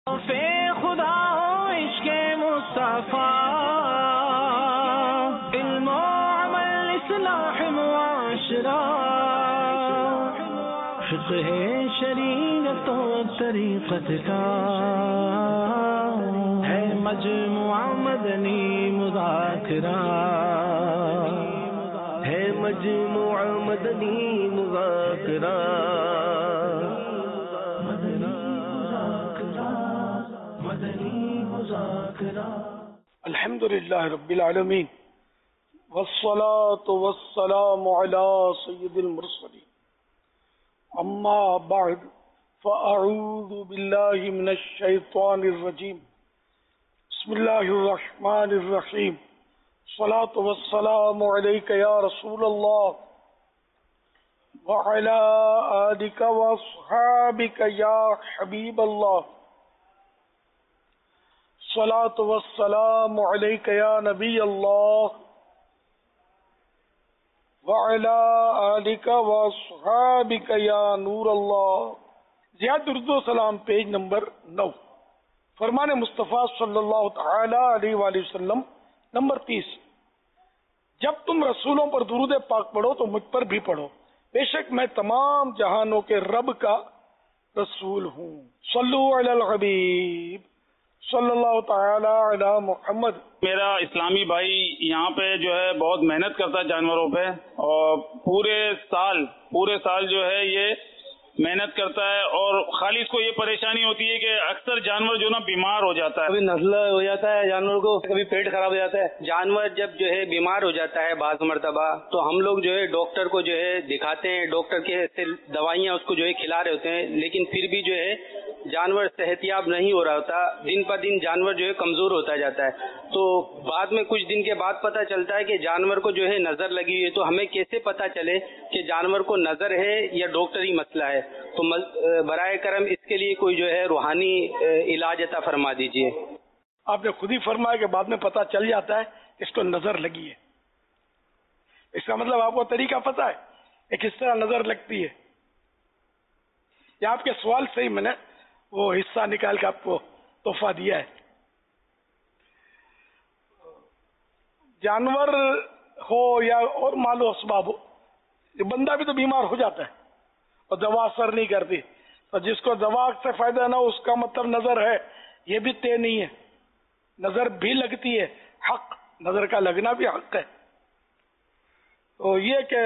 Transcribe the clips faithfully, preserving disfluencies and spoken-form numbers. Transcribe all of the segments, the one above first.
خدا ہو عشق مصطفیٰ، علم و عمل اصلاح معاشرہ، فقہ شریعت و طریقت کا ہے مجموعہ مدنی مذاکرہ، ہے مجموعہ مدنی مذاکرہ، مدنی مذاکرہ۔ الحمد للہ رب العالمین، والصلاة والسلام علی سید المرسلین، اما بعد فاعوذ باللہ من الشیطان الرجیم، بسم اللہ الرحمن الرحیم، الصلاة والسلام علیک یا رسول اللہ وعلی آلک واصحابک یا حبیب اللہ، الصلاة والسلام علیک یا نبی اللہ وعلی آلک واصحابک یا نور اللہ۔ زیاد درود و سلام، پیج نمبر نو، فرمان مصطفیٰ صلی اللہ تعالی علیہ وآلہ وسلم نمبر تیس، جب تم رسولوں پر درود پاک پڑھو تو مجھ پر بھی پڑھو، بے شک میں تمام جہانوں کے رب کا رسول ہوں۔ صلو علی الحبیب صلی اللہ تعالی علی محمد۔ میرا اسلامی بھائی یہاں پہ جو ہے بہت محنت کرتا ہے جانوروں پہ، اور پورے سال پورے سال جو ہے یہ محنت کرتا ہے، اور خالی اس کو یہ پریشانی ہوتی ہے کہ اکثر جانور جو نا بیمار ہو جاتا ہے، کبھی نزلہ ہو جاتا ہے جانور کو، کبھی پیٹ خراب ہو جاتا ہے۔ جانور جب جو ہے بیمار ہو جاتا ہے بعض مرتبہ تو ہم لوگ جو ہے ڈاکٹر کو جو ہے دکھاتے ہیں، ڈاکٹر کے سے دوائیاں اس کو جو ہے کھلا رہے ہوتے ہیں، لیکن پھر بھی جو ہے جانور صحت یاب نہیں ہو رہا ہوتا، دن پر دن جانور جو ہے کمزور ہوتا جاتا ہے۔ تو بعد میں کچھ دن کے بعد پتہ چلتا ہے کہ جانور کو جو ہے نظر لگی ہوئی ہے، تو ہمیں کیسے پتہ چلے کہ جانور کو نظر ہے یا ڈاکٹری مسئلہ ہے؟ تو برائے کرم اس کے لیے کوئی جو ہے روحانی علاج عطا فرما دیجئے۔ آپ نے خود ہی فرمایا کہ بعد میں پتہ چل جاتا ہے کہ اس کو نظر لگی ہے، اس کا مطلب آپ کو طریقہ پتہ ہے کہ کس طرح نظر لگتی ہے۔ یا آپ کے سوال سے ہی میں نے وہ حصہ نکال کے آپ کو تحفہ دیا ہے۔ جانور ہو یا اور مال و اسباب ہو، یہ بندہ بھی تو بیمار ہو جاتا ہے اور دوا اثر نہیں کرتی، تو جس کو دوا سے فائدہ نہ ہو اس کا مطلب نظر ہے یہ بھی طے نہیں ہے، نظر بھی لگتی ہے، حق نظر کا لگنا بھی حق ہے۔ تو یہ کہ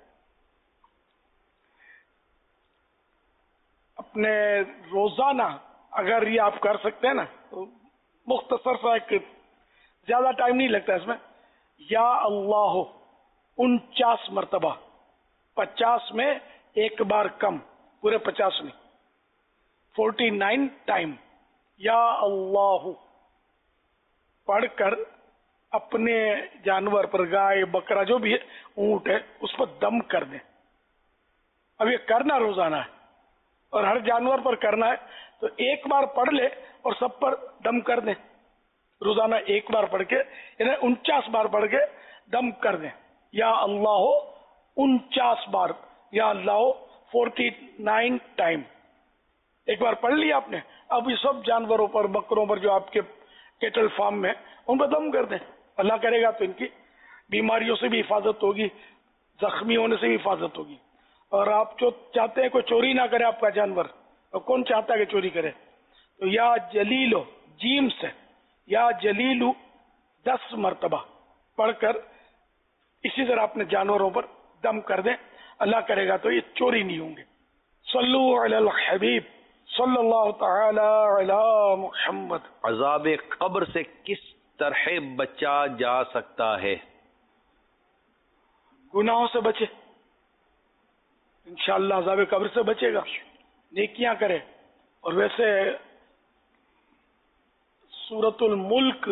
اپنے روزانہ اگر یہ آپ کر سکتے ہیں نا تو مختصر سا، ایک زیادہ ٹائم نہیں لگتا اس میں، یا اللہ انچاس مرتبہ، پچاس میں ایک بار کم، پورے پچاس میں فورٹی نائن ٹائم یا اللہ پڑھ کر اپنے جانور پر، گائے بکرا جو بھی ہے، اونٹ ہے، اس پر دم کر دیں۔ اب یہ کرنا روزانہ ہے اور ہر جانور پر کرنا ہے، تو ایک بار پڑھ لے اور سب پر دم کر دیں، روزانہ ایک بار پڑھ کے، یعنی انچاس بار پڑھ کے دم کر دیں، یا اللہ انچاس بار، یا اللہ فورٹی نائن ٹائم، ایک بار پڑھ لیا آپ نے۔ اب یہ سب جانوروں پر، بکروں پر جو آپ کے کیٹل فارم میں، ان پر دم کر دیں، اللہ کرے گا تو ان کی بیماریوں سے بھی حفاظت ہوگی، زخمی ہونے سے بھی حفاظت ہوگی۔ اور آپ جو چاہتے ہیں کوئی چوری نہ کرے آپ کا جانور، اور کون چاہتا ہے کہ چوری کرے، تو یا جلیلو جیم سے یا جلیلو دس مرتبہ پڑھ کر اسی طرح اپنے جانوروں پر دم کر دیں، اللہ کرے گا تو یہ چوری نہیں ہوں گے۔ صلو علی الحبیب صلی اللہ تعالی علی محمد۔ عذاب قبر سے کس طرح بچا جا سکتا ہے؟ گناہوں سے بچے، انشاءاللہ عذاب قبر سے بچے گا، نیکیاں کرے۔ اور ویسے سورۃ الملک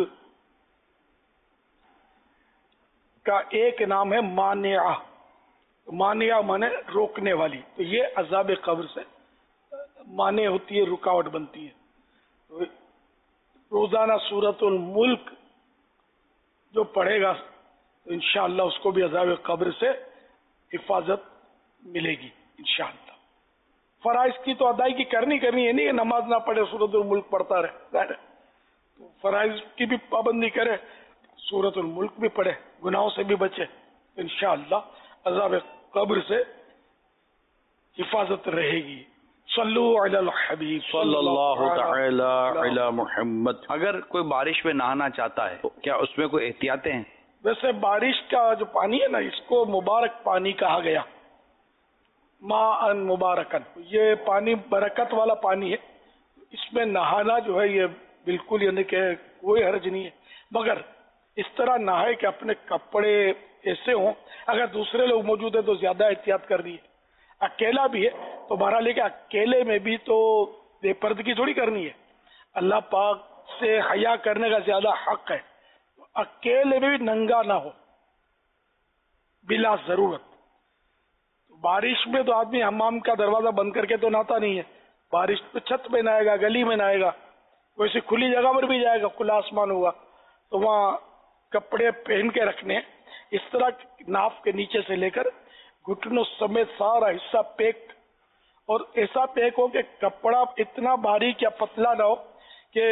کا ایک نام ہے مانعہ، مانعہ مانے روکنے والی، تو یہ عذاب قبر سے مانع ہوتی ہے، رکاوٹ بنتی ہے۔ تو روزانہ سورۃ الملک جو پڑھے گا تو انشاءاللہ اس کو بھی عذاب قبر سے حفاظت ملے گی انشاءاللہ۔ فرائض کی تو ادائیگی کرنی کرنی ہے، نہیں کہ نماز نہ پڑھے سورۃ الملک پڑھتا رہے، تو فرائض کی بھی پابندی کرے، سورۃ الملک بھی پڑھے، گناہوں سے بھی بچے، انشاءاللہ عذاب قبر سے حفاظت رہے گی. صلو علی الحبیب صلی اللہ تعالی علی محمد. اگر کوئی بارش میں نہانا چاہتا ہے تو کیا اس میں کوئی احتیاطیں ہیں؟ ویسے بارش کا جو پانی ہے نا، اس کو مبارک پانی کہا گیا، ماء مبارکن، یہ پانی برکت والا پانی ہے، اس میں نہانا جو ہے یہ بالکل یعنی کہ کوئی حرج نہیں ہے، مگر اس طرح نہائے کہ اپنے کپڑے ایسے ہوں، اگر دوسرے لوگ موجود ہیں تو زیادہ احتیاط کر دیے، اکیلا بھی ہے تو بہرحال لے کے اکیلے میں بھی تو بے پردگی تھوڑی کرنی ہے، اللہ پاک سے حیا کرنے کا زیادہ حق ہے، اکیلے میں بھی ننگا نہ ہو بلا ضرورت. بارش میں تو آدمی حمام کا دروازہ بند کر کے تو نہاتا نہیں ہے، بارش تو چھت پہ نہائے گا، گلی میں نہائے گا، کوئی سی کھلی جگہ پر بھی جائے گا، کھلا آسمان ہوگا تو وہاں کپڑے پہن کے رکھنے ہیں، اس طرح ناف کے نیچے سے لے کر گھٹنوں سمیت سارا حصہ پیک، اور ایسا پیک ہو کہ کپڑا اتنا باریک یا پتلا نہ ہو کہ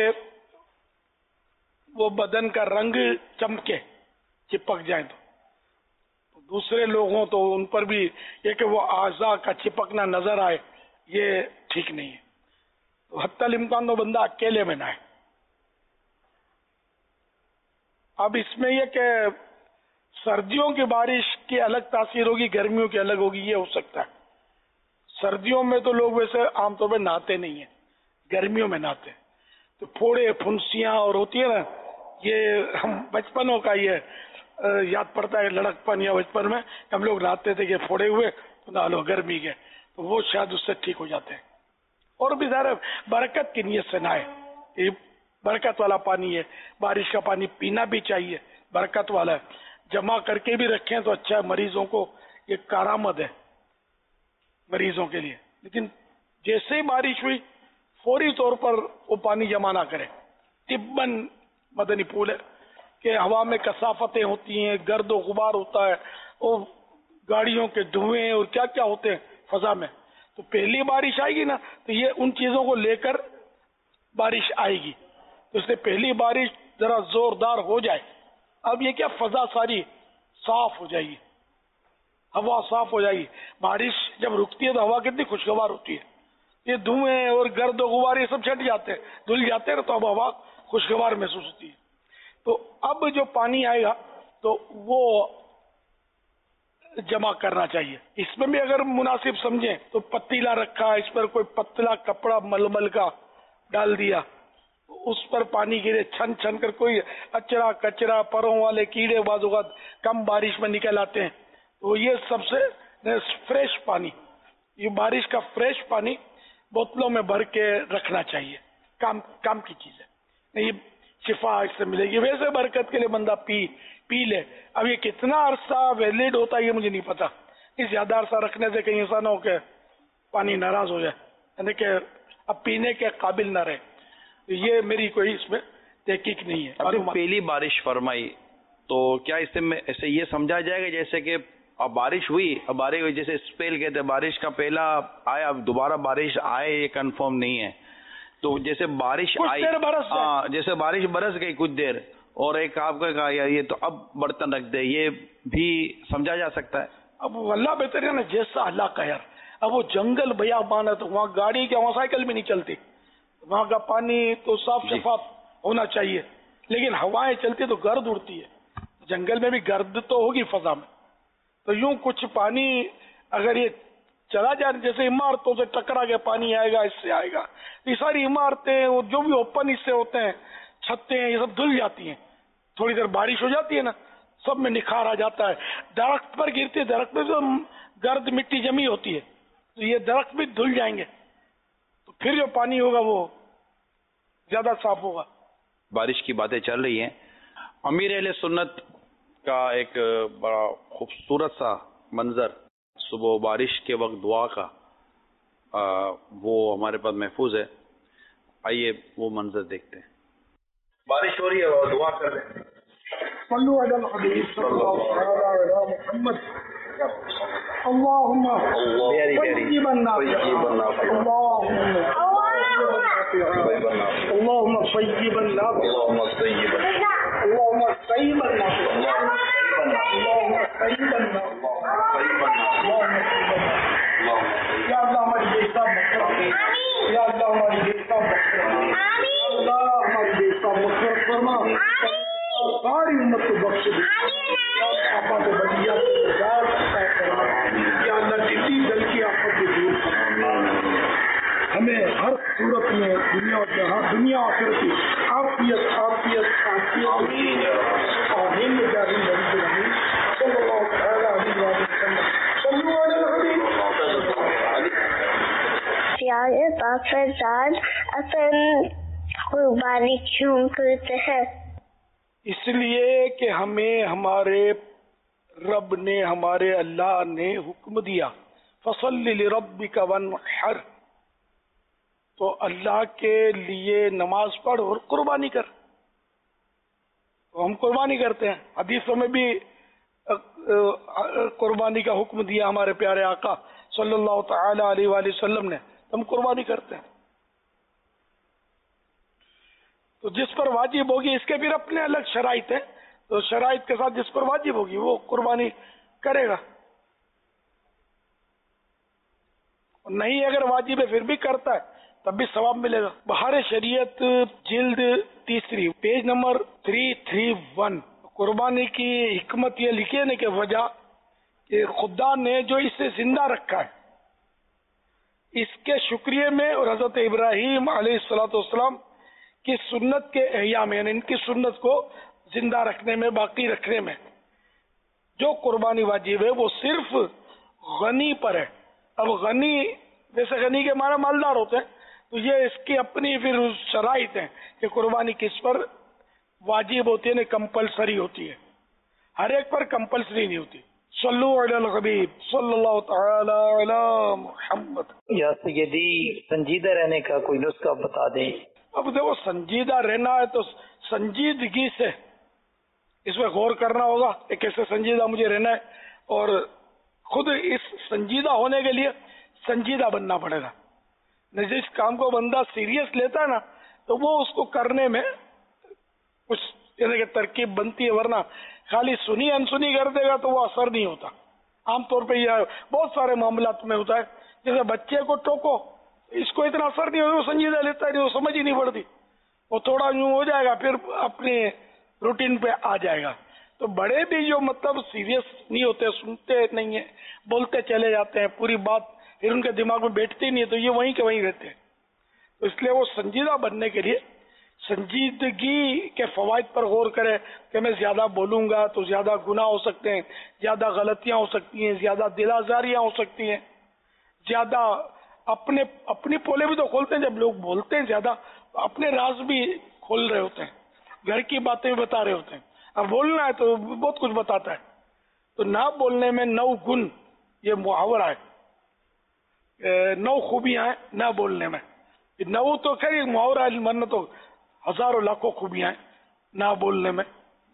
وہ بدن کا رنگ چمکے، چپک جائیں تو دوسرے لوگ ہوں تو ان پر بھی یہ کہ وہ اعضاء کا چپکنا نظر آئے، یہ ٹھیک نہیں ہے. تو حتی الامکان تو بندہ اکیلے میں نہ ہے. اب اس میں یہ کہ سردیوں کی بارش کی الگ تاثیر ہوگی، گرمیوں کی الگ ہوگی، یہ ہو سکتا ہے. سردیوں میں تو لوگ ویسے عام طور پہ نہاتے نہیں ہیں، گرمیوں میں نہاتے ہیں تو پھوڑے پھنسیاں اور ہوتی ہے نا، یہ ہم بچپنوں کا یہ یاد پڑتا ہے، لڑکپن یا بچپن میں ہم لوگ نہاتے تھے کہ پھوڑے ہوئے تو نہ لو گرمی کے، تو وہ شاید اس سے ٹھیک ہو جاتے ہیں. اور بھی ظاہر برکت کی نیت سے نہائے، یہ برکت والا پانی ہے، بارش کا پانی پینا بھی چاہیے، برکت والا ہے، جمع کر کے بھی رکھیں تو اچھا ہے، مریضوں کو یہ کارآمد ہے مریضوں کے لیے. لیکن جیسے ہی بارش ہوئی فوری طور پر وہ پانی جمع نہ کرے. طباً مدنی پھول ہے کہ ہوا میں کثافتیں ہوتی ہیں، گرد و غبار ہوتا ہے، اور گاڑیوں کے دھوئیں اور کیا کیا ہوتے ہیں فضا میں، تو پہلی بارش آئے گی نا تو یہ ان چیزوں کو لے کر بارش آئے گی، تو اس سے پہلی بارش ذرا زوردار ہو جائے. اب یہ کیا فضا ساری صاف ہو جائے گی، ہوا صاف ہو جائے گی. بارش جب رکتی ہے تو ہوا کتنی خوشگوار ہوتی ہے، یہ دھوئیں اور گرد و غبار یہ سب چھٹ جاتے ہیں، دھل جاتے ہیں تو اب ہوا خوشگوار محسوس ہوتی ہے. تو اب جو پانی آئے گا تو وہ جمع کرنا چاہیے. اس میں بھی اگر مناسب سمجھیں تو پتیلا رکھا، اس پر کوئی پتلا کپڑا ململ کا ڈال دیا، اس پر پانی گرے، چھن چھن کر کوئی اچرا کچرا پروں والے کیڑے بعض اوقات کم بارش میں نکل آتے ہیں، تو یہ سب سے فریش پانی، یہ بارش کا فریش پانی بوتلوں میں بھر کے رکھنا چاہیے، کام کام کی چیز ہے، یہ شفا اس سے ملے گی. ویسے برکت کے لیے بندہ پی پی لے. اب یہ کتنا عرصہ ویلڈ ہوتا ہے یہ مجھے نہیں پتا، اس زیادہ عرصہ رکھنے سے کہیں ایسا نہ ہو کہ پانی ناراض ہو جائے، یعنی کہ اب پینے کے قابل نہ رہے. یہ میری کوئی اس میں تحقیق نہیں ہے. اب پہلی بارش فرمائی تو کیا اس سے ایسے یہ سمجھا جائے گا جیسے کہ اب بارش ہوئی، اب بارش ہوئی جیسے اسپیل کہتے ہیں، بارش کا پہلا آیا، اب دوبارہ بارش آئے یہ کنفرم نہیں ہے، تو جیسے بارش آئی، ہاں جیسے بارش برس گئی کچھ دیر اور ایک آپ کا کہا یار یہ تو اب برتن رکھ دے، یہ بھی سمجھا جا سکتا ہے. اب اللہ بہتر ہے نا، جیسا اللہ کا یار، اب وہ جنگل بیابان ہے تو وہاں گاڑی کیا وہاں سائیکل بھی نہیں چلتی، وہاں کا پانی تو صاف شفاف ہونا چاہیے، لیکن ہوائیں چلتی تو گرد اڑتی ہے، جنگل میں بھی گرد تو ہوگی فضا میں، تو یوں کچھ پانی اگر یہ چلا جائے جیسے عمارتوں سے ٹکرا کے پانی آئے گا، اس سے آئے گا، یہ ساری عمارتیں اور جو بھی اوپن حصے ہوتے ہیں، چھتیں یہ سب دھل جاتی ہیں، تھوڑی دیر بارش ہو جاتی ہے نا سب میں نکھار آ جاتا ہے. درخت پر گرتی ہے، درخت میں جو گرد مٹی جمی ہوتی ہے تو یہ درخت بھی دھل جائیں گے، تو پھر جو پانی ہوگا وہ زیادہ صاف ہوگا. بارش کی باتیں چل رہی ہیں، امیر اہل سنت کا ایک بڑا خوبصورت سا منظر صبح بارش کے وقت دعا کا آ, وہ ہمارے پاس محفوظ ہے، آئیے وہ منظر دیکھتے ہیں. بارش ہو رہی ہے اور دعا کر رہے ہیں. صلو علی الحبیب صلی اللہ علیہ وسلم. اللهم پیاری پیاری طيبا نافعا اللهم طيبا نافعا اللهم طيبا اللهم طيبا نافعا اللهم طيبا نافعا یا اللہ ہماری بے حساب مغفرت یا اللہ ہماری بے حساب مغفرت اللہ ہماری بے حساب مغفرت فرما ساری امت کو بخش دے آپا کو بڑھیا یا اللہ جتنی دل کی آفت کو دور فرما ہمیں ہر صورت میں دنیا اور جہاں دنیا آخرت کی عافیت عافیت عافیت آمین جاری نبی رحیم صلی اللہ تعالی علیہ وسلم صلو علی الحبیب پیارے پاپا جان اپن قربانی کیوں کرتے ہیں؟ اس لیے کہ ہمیں ہمارے رب نے ہمارے اللہ نے حکم دیا فصل لربک وانحر، تو اللہ کے لیے نماز پڑھ اور قربانی کر. تو ہم قربانی کرتے ہیں. حدیثوں میں بھی قربانی کا حکم دیا ہمارے پیارے آقا صلی اللہ تعالی علیہ وآلہ وسلم نے، ہم قربانی کرتے ہیں. تو جس پر واجب ہوگی اس کے پھر اپنے الگ شرائط ہیں، تو شرائط کے ساتھ جس پر واجب ہوگی وہ قربانی کرے گا. نہیں اگر واجب ہے پھر بھی کرتا ہے تب بھی ثواب ملے گا. بہار شریعت جلد تیسری page number three three one. قربانی کی حکمت یہ لکھنے کی وجہ کہ خدا نے جو اسے زندہ رکھا ہے اس کے شکریہ میں اور حضرت ابراہیم علیہ الصلوۃ والسلام کی سنت کے احیاء میں، یعنی ان کی سنت کو زندہ رکھنے میں، باقی رکھنے میں جو قربانی واجب ہے وہ صرف غنی پر ہے. اب غنی جیسے غنی کے معنی مالدار ہوتے ہیں، تو یہ اس کی اپنی پھر شرائط ہیں کہ قربانی کس پر واجب ہوتی ہے، نہیں کمپلسری ہوتی ہے. ہر ایک پر کمپلسری نہیں ہوتی. صلو علی الحبیب صلی اللہ تعالی علی محمد. یا سیدی سنجیدہ رہنے کا کوئی نسخہ بتا دیں. اب دیکھو سنجیدہ رہنا ہے تو سنجیدگی سے اس میں غور کرنا ہوگا کہ کیسے سنجیدہ مجھے رہنا ہے، اور خود اس سنجیدہ ہونے کے لیے سنجیدہ بننا پڑے گا. جس کام کو بندہ سیریس لیتا ہے نا تو وہ اس کو کرنے میں کچھ یعنی کہ ترکیب بنتی ہے، ورنہ خالی سنی انسنی کر دے گا تو وہ اثر نہیں ہوتا. عام طور پہ یہ بہت سارے معاملات میں ہوتا ہے، جیسے بچے کو ٹوکو اس کو اتنا اثر نہیں ہوتا، وہ سنجیدہ لیتا ہے نہیں، وہ سمجھ ہی نہیں پڑتی، وہ تھوڑا یوں ہو جائے گا پھر اپنی روٹین پہ آ جائے گا. تو بڑے بھی جو مطلب سیریس نہیں ہوتے، سنتے نہیں ہیں، بولتے چلے جاتے ہیں، پوری بات پھر ان کے دماغ میں بیٹھتی نہیں ہے، تو یہ وہیں کے وہیں رہتے ہیں. تو اس لیے وہ سنجیدہ بننے کے لیے سنجیدگی کے فوائد پر غور کرے کہ میں زیادہ بولوں گا تو زیادہ گناہ ہو سکتے ہیں، زیادہ غلطیاں ہو سکتی ہیں، زیادہ دل آزاریاں ہو سکتی ہیں، زیادہ اپنے اپنی پولے بھی تو کھولتے ہیں. جب لوگ بولتے ہیں زیادہ اپنے راز بھی کھول رہے ہوتے ہیں، گھر کی باتیں بھی بتا رہے ہوتے ہیں. اب بولنا ہے تو بہت کچھ بتاتا ہے. تو نہ بولنے میں نو گن، یہ محاورہ ہے، نو خوبیاں ہیں نہ بولنے میں. نو تو خیر محاورہ ہے، ورنہ تو ہزاروں لاکھوں خوبیاں ہیں نہ بولنے میں.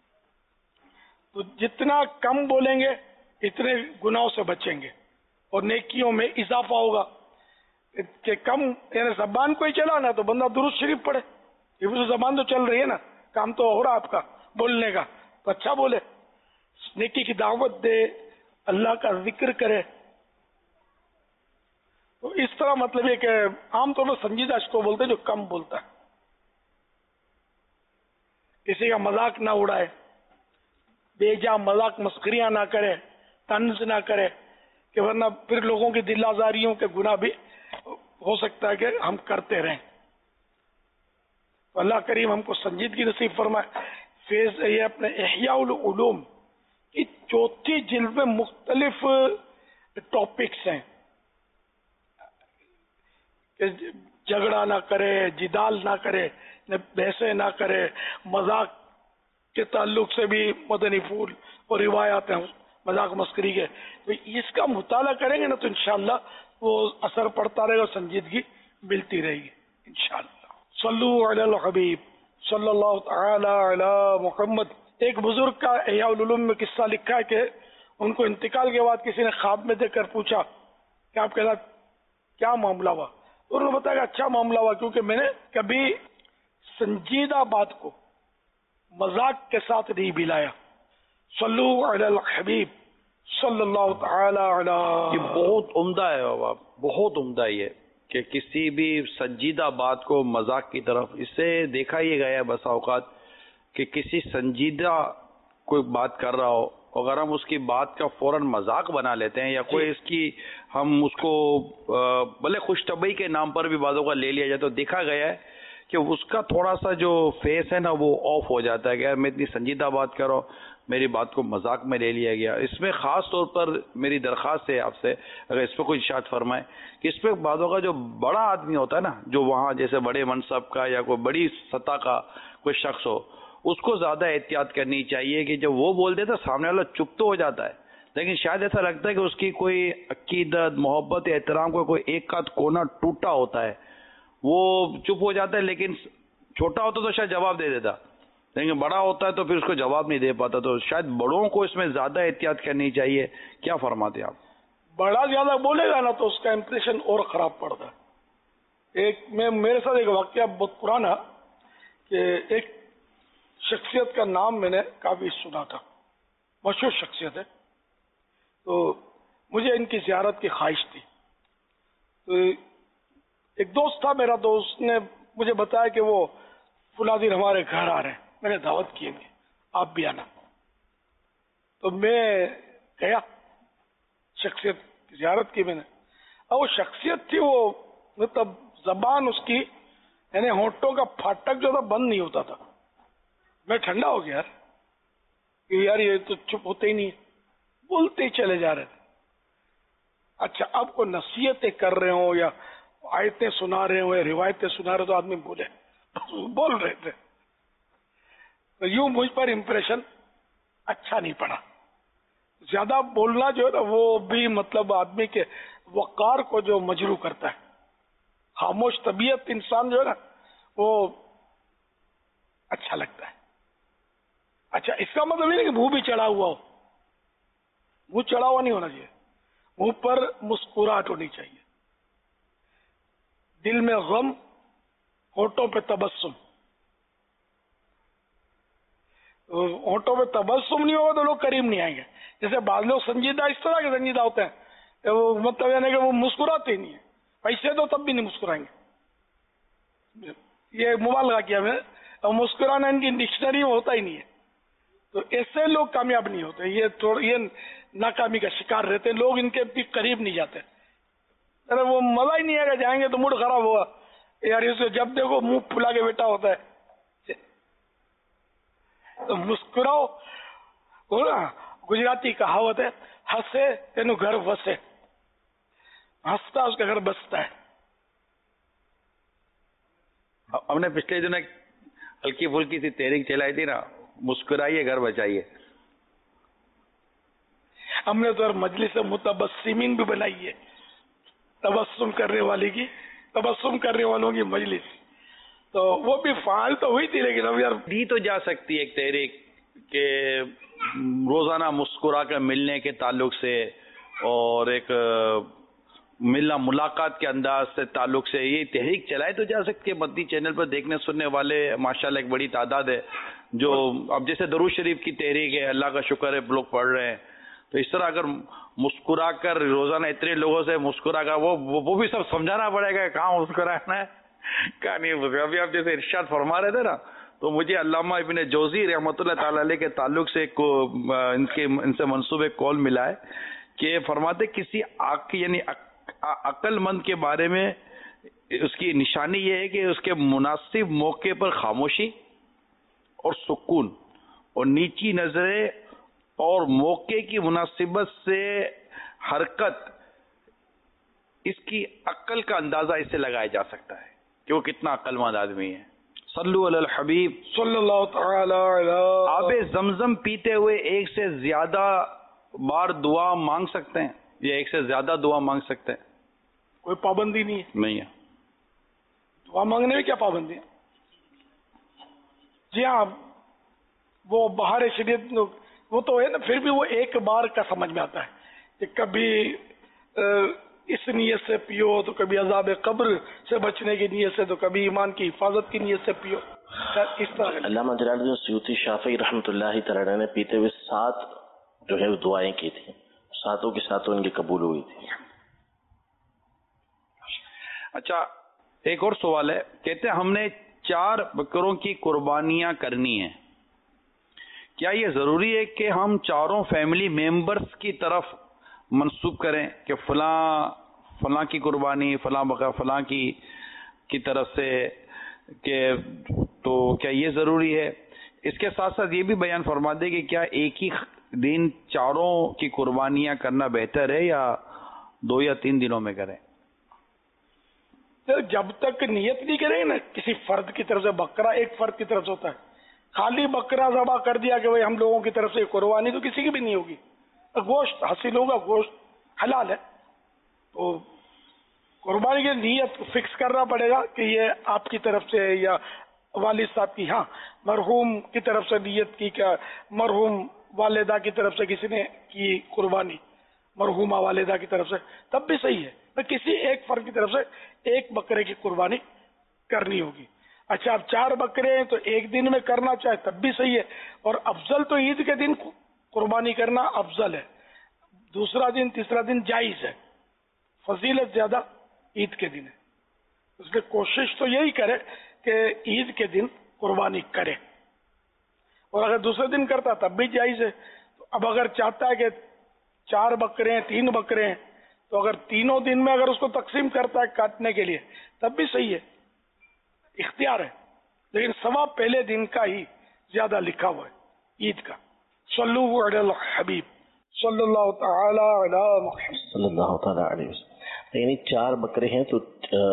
تو جتنا کم بولیں گے اتنے گناہوں سے بچیں گے اور نیکیوں میں اضافہ ہوگا. کہ کم یعنی زبان کو ہی چلانا تو بندہ درود شریف پڑھے، یہ بھی زبان تو چل رہی ہے نا، کام تو ہو رہا آپ کا بولنے کا، تو اچھا بولے، نیکی کی دعوت دے، اللہ کا ذکر کرے. تو اس طرح مطلب یہ کہ عام طور پر سنجیدہ اس کو بولتے ہیں جو کم بولتا ہے، کسی کا مذاق نہ اڑائے، بے جا مذاق مسخریاں نہ کرے، طنز نہ کرے، کہ ورنہ پھر لوگوں کی دل آزاریوں کے گناہ بھی ہو سکتا ہے کہ ہم کرتے رہیں. تو اللہ کریم ہم کو سنجیدگی نصیب فرمائے. فیض یہ اپنے احیاء العلوم کی چوتھی جلد میں مختلف ٹاپکس ہیں کہ جھگڑا نہ کرے، جدال نہ کرے، بحثیں نہ کرے، مذاق کے تعلق سے بھی مدنی پھول اور روایات ہیں مذاق مسکری کے. تو اس کا مطالعہ کریں گے نا تو انشاءاللہ وہ اثر پڑتا رہے گا، سنجیدگی ملتی رہے گی انشاءاللہ. صلو علی الحبیب صلی اللہ تعالی علی محمد. ایک بزرگ کا احیاء العلوم میں قصہ لکھا ہے کہ ان کو انتقال کے بعد کسی نے خواب میں دیکھ کر پوچھا کہ آپ کے ساتھ کیا معاملہ ہوا، تو انہوں نے بتایا کہ اچھا معاملہ ہوا، کیونکہ میں نے کبھی سنجیدہ بات کو مذاق کے ساتھ نہیں ملایا. صلو علی الحبیب صلی اللہ تعالی علی. یہ بہت عمدہ ہے بابا، بہت عمدہ یہ کہ کسی بھی سنجیدہ بات کو مذاق کی طرف، اس سے دیکھا یہ گیا ہے بس اوقات کہ کسی سنجیدہ کوئی بات کر رہا ہو، اگر ہم اس کی بات کا فوراً مذاق بنا لیتے ہیں یا کوئی اس کی ہم اس کو بھلے خوش طبعی کے نام پر بھی باتوں کا لے لیا جائے، تو دیکھا گیا ہے کہ اس کا تھوڑا سا جو فیس ہے نا وہ آف ہو جاتا ہے کہ یار میں اتنی سنجیدہ بات کر رہا ہوں، میری بات کو مذاق میں لے لیا گیا. اس میں خاص طور پر میری درخواست ہے آپ سے، اگر اس پہ کوئی ارشاد فرمائے کہ اس پہ بعضوں کا جو بڑا آدمی ہوتا ہے نا، جو وہاں جیسے بڑے منصب کا یا کوئی بڑی سطح کا کوئی شخص ہو، اس کو زیادہ احتیاط کرنی چاہیے کہ جب وہ بول دیتا سامنے والا چپ تو ہو جاتا ہے، لیکن شاید ایسا لگتا ہے کہ اس کی کوئی عقیدت، محبت، احترام کو کوئی ایک کا کونا ٹوٹا ہوتا ہے، وہ چپ ہو جاتا ہے. لیکن چھوٹا ہوتا تو شاید جواب دے دیتا، لیکن بڑا ہوتا ہے تو پھر اس کو جواب نہیں دے پاتا. تو شاید بڑوں کو اس میں زیادہ احتیاط کرنی چاہیے. کیا فرماتے ہیں آپ؟ بڑا زیادہ بولے گا نا تو اس کا امپریشن اور خراب پڑتا ہے. ایک میں میرے ساتھ ایک واقعہ بہت پرانا کہ ایک شخصیت کا نام میں نے کافی سنا تھا، مشہور شخصیت ہے، تو مجھے ان کی زیارت کی خواہش تھی. تو ایک دوست تھا میرا، تو اس نے مجھے بتایا کہ وہ فلاں دن ہمارے گھر آ رہے ہیں، میں نے دعوت کی ہے، آپ بھی آنا. تو میں گیا، شخصیت کی زیارت کی میں نے. اور وہ شخصیت تھی، وہ مطلب زبان اس کی یعنی ہونٹوں کا پھاٹک جو تھا بند نہیں ہوتا تھا. میں ٹھنڈا ہو گیا یار کہ یار یہ تو چپ ہوتے ہی نہیں، بولتے ہی چلے جا رہے تھے. اچھا اب کو نصیحتیں کر رہے ہوں یا آیتیں سنا رہے ہوں یا روایتیں سنا رہے تو آدمی بولے بول رہے تھے. تو یوں مجھ پر امپریشن اچھا نہیں پڑا. زیادہ بولنا جو ہے نا وہ بھی مطلب آدمی کے وقار کو جو مجروح کرتا ہے. خاموش طبیعت انسان جو ہے نا وہ اچھا لگتا ہے. اچھا اس کا مطلب نہیں کہ منہ بھی چڑھا ہوا ہو، منہ چڑھا ہوا نہیں ہونا چاہیے، منہ پر مسکراہٹ ہونی چاہیے، دل میں غم، ہونٹوں پہ تبسم. ہونٹوں پہ تبسم نہیں ہوگا تو لوگ قریب نہیں آئیں گے. جیسے بعض لوگ سنجیدہ اس طرح کے سنجیدہ ہوتے ہیں، وہ مطلب یعنی کہ وہ مسکراتے ہی نہیں ہیں، پیسے دو تب بھی نہیں مسکرائیں گے. یہ مبالغہ کیا میں، مسکرانا ان کی ڈکشنری میں ہوتا ہی نہیں ہے. تو ایسے لوگ کامیاب نہیں ہوتے، یہ تھوڑا یہ ناکامی کا شکار رہتے ہیں. لوگ ان کے بھی قریب نہیں جاتے. ارے وہ مزہ ہی نہیں آئے گا، جائیں گے تو موڈ خراب ہوگا یار، اسے جب دیکھو منہ پھلا کے بیٹھا ہوتا ہے. تو مسکراؤ. گجراتی کہاوت ہے، ہنسے تینو گھر وسے، ہنستا اس کا گھر بستا ہے. ہم نے پچھلے دنوں ایک ہلکی پھلکی سی تحریک چلائی تھی نا، مسکرائیے گھر بچائیے. ہم نے تو مجلس متبسمین بھی بنائی ہے، تبسم کرنے والی کی، تبسم کرنے والوں کی مجلس. تو وہ بھی فعال تو ہوئی تھی، لیکن اب یار دی تو جا سکتی ہے ایک تحریک کہ روزانہ مسکرا کر ملنے کے تعلق سے اور ایک ملنا ملاقات کے انداز سے تعلق سے یہ تحریک چلائی تو جا سکتی ہے. مدنی چینل پر دیکھنے سننے والے ماشاءاللہ ایک بڑی تعداد ہے، جو اب جیسے درود شریف کی تحریک ہے، اللہ کا شکر ہے لوگ پڑھ رہے ہیں. تو اس طرح اگر مسکرا کر روزانہ اتنے لوگوں سے مسکرا کر وہ وہ بھی سب سمجھانا پڑے گا کہاں مسکرانا ہے کہاں نہیں مسکرا. ابھی آپ جیسے ارشاد فرما رہے تھے نا، تو مجھے علامہ ابن جوزی رحمۃ اللہ تعالی علیہ کے تعلق سے ایک ان کے ان سے منسوب ایک قول ملا ہے کہ فرماتے کسی یعنی عقل مند کے بارے میں اس کی نشانی یہ ہے کہ اس کے مناسب موقع پر خاموشی اور سکون اور نیچی نظریں اور موقع کی مناسبت سے حرکت، اس کی عقل کا اندازہ اس سے لگایا جا سکتا ہے کہ وہ کتنا عقل مند آدمی ہے. صلو علی الحبیب صلی اللہ تعالی علی. آب زمزم پیتے ہوئے ایک سے زیادہ بار دعا مانگ سکتے ہیں یا ایک سے زیادہ دعا مانگ سکتے ہیں؟ کوئی پابندی نہیں ہے. نہیں ہے. دعا مانگنے میں کیا پابندی ہے؟ جی ہاں، وہ بہار شریعت وہ تو ہے نا، پھر بھی وہ ایک بار کا سمجھ میں آتا ہے کہ کبھی اس نیت سے پیو تو کبھی عذاب قبر سے بچنے کی نیت سے، تو کبھی ایمان کی حفاظت کی نیت سے پیو. اس طرح علامہ جلال الدین سیوطی شافعی رحمۃ اللہ تعالی نے پیتے ہوئے سات جو ہے دعائیں کی تھی، ساتوں کی ساتوں ان کی قبول ہوئی تھی. اچھا ایک اور سوال ہے، کہتے ہیں ہم نے چار بکروں کی قربانیاں کرنی ہیں، کیا یہ ضروری ہے کہ ہم چاروں فیملی ممبرز کی طرف منسوب کریں کہ فلاں فلاں کی قربانی فلاں بکرا فلاں کی کی طرف سے، کہ تو کیا یہ ضروری ہے؟ اس کے ساتھ ساتھ یہ بھی بیان فرما دے کہ کیا ایک ہی دن چاروں کی قربانیاں کرنا بہتر ہے یا دو یا تین دنوں میں کریں؟ جب تک نیت نہیں کریں گے نا کسی فرد کی طرف سے، بکرا ایک فرد کی طرف سے ہوتا ہے، خالی بکرا ذبح کر دیا کہ بھائی ہم لوگوں کی طرف سے قربانی، تو کسی کی بھی نہیں ہوگی. گوشت حاصل ہوگا، گوشت حلال ہے، تو قربانی کی نیت فکس کرنا پڑے گا کہ یہ آپ کی طرف سے یا والد صاحب کی، ہاں مرحوم کی طرف سے نیت کی، کیا مرحوم والدہ کی طرف سے کسی نے کی قربانی، مرحومہ والدہ کی طرف سے، تب بھی صحیح ہے. کسی ایک فرد کی طرف سے ایک بکرے کی قربانی کرنی ہوگی. اچھا اب چار بکرے ہیں تو ایک دن میں کرنا چاہے تب بھی صحیح ہے، اور افضل تو عید کے دن قربانی کرنا افضل ہے، دوسرا دن تیسرا دن جائز ہے، فضیلت زیادہ عید کے دن ہے. اس لیے کوشش تو یہی کرے کہ عید کے دن قربانی کرے، اور اگر دوسرے دن کرتا تب بھی جائز ہے. تو اب اگر چاہتا ہے کہ چار بکرے ہیں تین بکرے ہیں، تو اگر تینوں دن میں اگر اس کو تقسیم کرتا ہے کاٹنے کے لیے تب بھی صحیح ہے، اختیار ہے، لیکن ثواب پہلے دن کا ہی زیادہ لکھا ہوا ہے عید کا. صلو علی الحبیب صلی اللہ تعالی علی محمد صلی اللہ تعالی علیہ وسلم. یعنی چار بکرے ہیں تو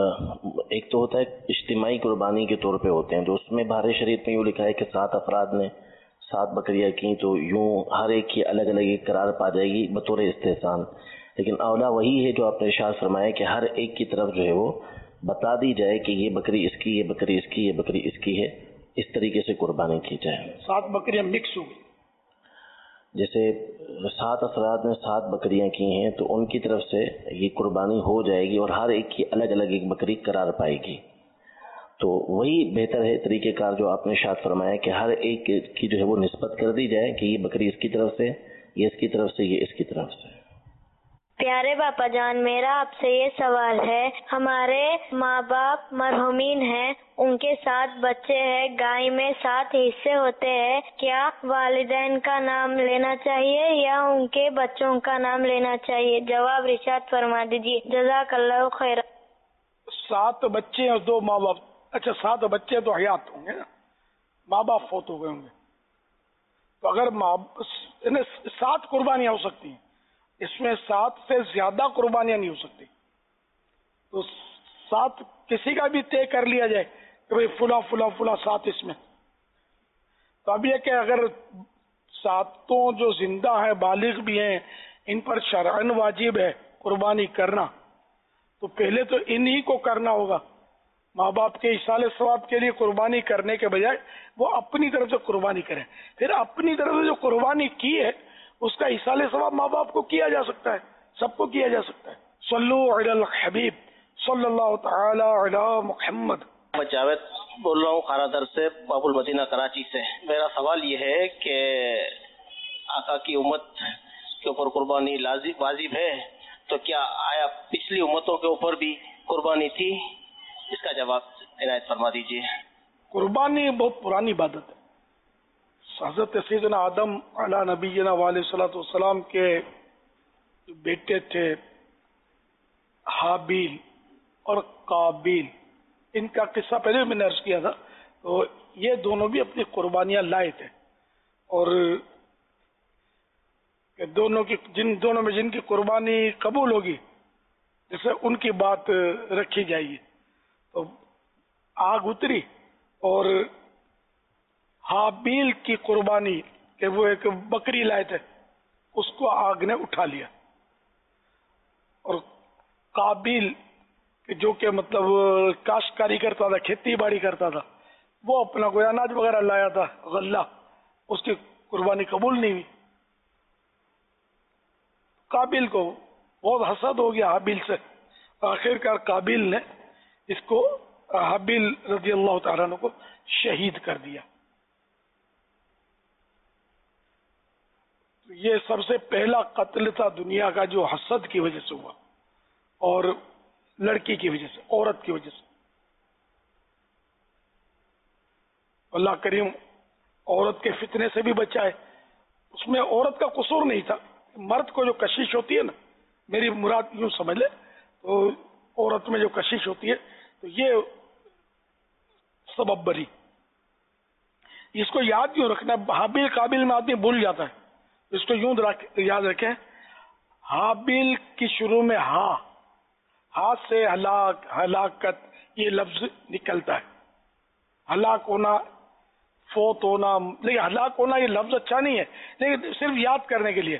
ایک تو ہوتا ہے اجتماعی قربانی کے طور پہ ہوتے ہیں، تو اس میں بہار شریعت میں یوں لکھا ہے کہ سات افراد نے سات بکریاں کی تو یوں ہر ایک کی الگ الگ ایک قرار پا جائے گی بطور استحسان. لیکن اولا وہی ہے جو آپ نے ارشاد فرمایا کہ ہر ایک کی طرف جو ہے وہ بتا دی جائے کہ یہ بکری اس کی، یہ بکری اس کی، یہ بکری اس کی ہے، اس طریقے سے قربانی کی جائے. سات بکریاں مکس ہوگی، جیسے سات افراد نے سات بکریاں کی ہیں تو ان کی طرف سے یہ قربانی ہو جائے گی اور ہر ایک کی الگ الگ ایک بکری قرار پائے گی. تو وہی بہتر ہے طریقہ کار جو آپ نے ارشاد فرمایا کہ ہر ایک کی جو ہے وہ نسبت کر دی جائے کہ یہ بکری اس کی طرف سے، یہ اس کی طرف سے، یہ اس کی طرف سے. پیارے باپا جان، میرا آپ سے یہ سوال ہے، ہمارے ماں باپ مرحومین ہیں، ان کے سات بچے ہیں، گائے میں سات حصے ہوتے ہیں، کیا والدین کا نام لینا چاہیے یا ان کے بچوں کا نام لینا چاہیے؟ جواب ارشاد فرما دیجیے، جزاک اللہ خیر. سات بچے اور دو ماں باپ، اچھا سات بچے تو حیات ہوں گے نا، ماں باپ فوت ہو گئے ہوں گے، تو اگر ماں سات قربانیاں ہو سکتی ہیں، اس میں سات سے زیادہ قربانیاں نہیں ہو سکتی، تو سات کسی کا بھی طے کر لیا جائے کہ بھئی فلاں فلاں فلاں سات اس میں. تو اب یہ کہ اگر ساتوں جو زندہ ہیں بالغ بھی ہیں، ان پر شرعاً واجب ہے قربانی کرنا، تو پہلے تو انہی کو کرنا ہوگا. ماں باپ کے ایصال ثواب کے لیے قربانی کرنے کے بجائے وہ اپنی طرف سے قربانی کریں، پھر اپنی طرف سے جو قربانی کی ہے اس کا ایصال ثواب ماں باپ کو کیا جا سکتا ہے، سب کو کیا جا سکتا ہے. صلو علی الحبیب صلی اللہ تعالی علی محمد. میں جاوید بول رہا ہوں خارا در سے، باب المدینہ کراچی سے. میرا سوال یہ ہے کہ آقا کی امت کے اوپر قربانی لازم واجب ہے، تو کیا آیا پچھلی امتوں کے اوپر بھی قربانی تھی؟ اس کا جواب عنایت فرما دیجیے. قربانی بہت پرانی عبادت ہے. حضرت سیدنا آدم علی نبینا علیہ الصلوۃ والسلام کے بیٹے تھے حابیل اور قابیل، ان کا قصہ پہلے میں نے عرض کیا تھا. تو یہ دونوں بھی اپنی قربانیاں لائے تھے، اور دونوں کی جن دونوں میں جن کی قربانی قبول ہوگی جیسے ان کی بات رکھی جائے گی. تو آگ اتری اور حابیل کی قربانی کہ وہ ایک بکری لائے تھے اس کو آگ نے اٹھا لیا، اور قابیل جو کہ مطلب کاشتکاری کرتا تھا، کھیتی باڑی کرتا تھا، وہ اپنا کوئی اناج وغیرہ لایا تھا غلہ، اس کی قربانی قبول نہیں ہوئی. قابل کو بہت حسد ہو گیا حابیل سے. آخر کار قابل نے اس کو حابیل رضی اللہ تعالیٰ عنہ کو شہید کر دیا. یہ سب سے پہلا قتل تھا دنیا کا جو حسد کی وجہ سے ہوا اور لڑکی کی وجہ سے, عورت کی وجہ سے. اللہ کریم عورت کے فتنے سے بھی بچائے. اس میں عورت کا قصور نہیں تھا. مرد کو جو کشش ہوتی ہے نا, میری مراد یوں سمجھ لے, تو عورت میں جو کشش ہوتی ہے تو یہ سبب بری. اس کو یاد یوں رکھنا, حابیل قابل میں آدمی بھول جاتا ہے. اس کو یوں یاد رکھیں, حابیل کی شروع میں ہاں, ہاں سے ہلاک, ہلاکت یہ لفظ نکلتا ہے. ہلاک ہونا, فوت ہونا, لیکن ہلاک ہونا یہ لفظ اچھا نہیں ہے, لیکن صرف یاد کرنے کے لیے.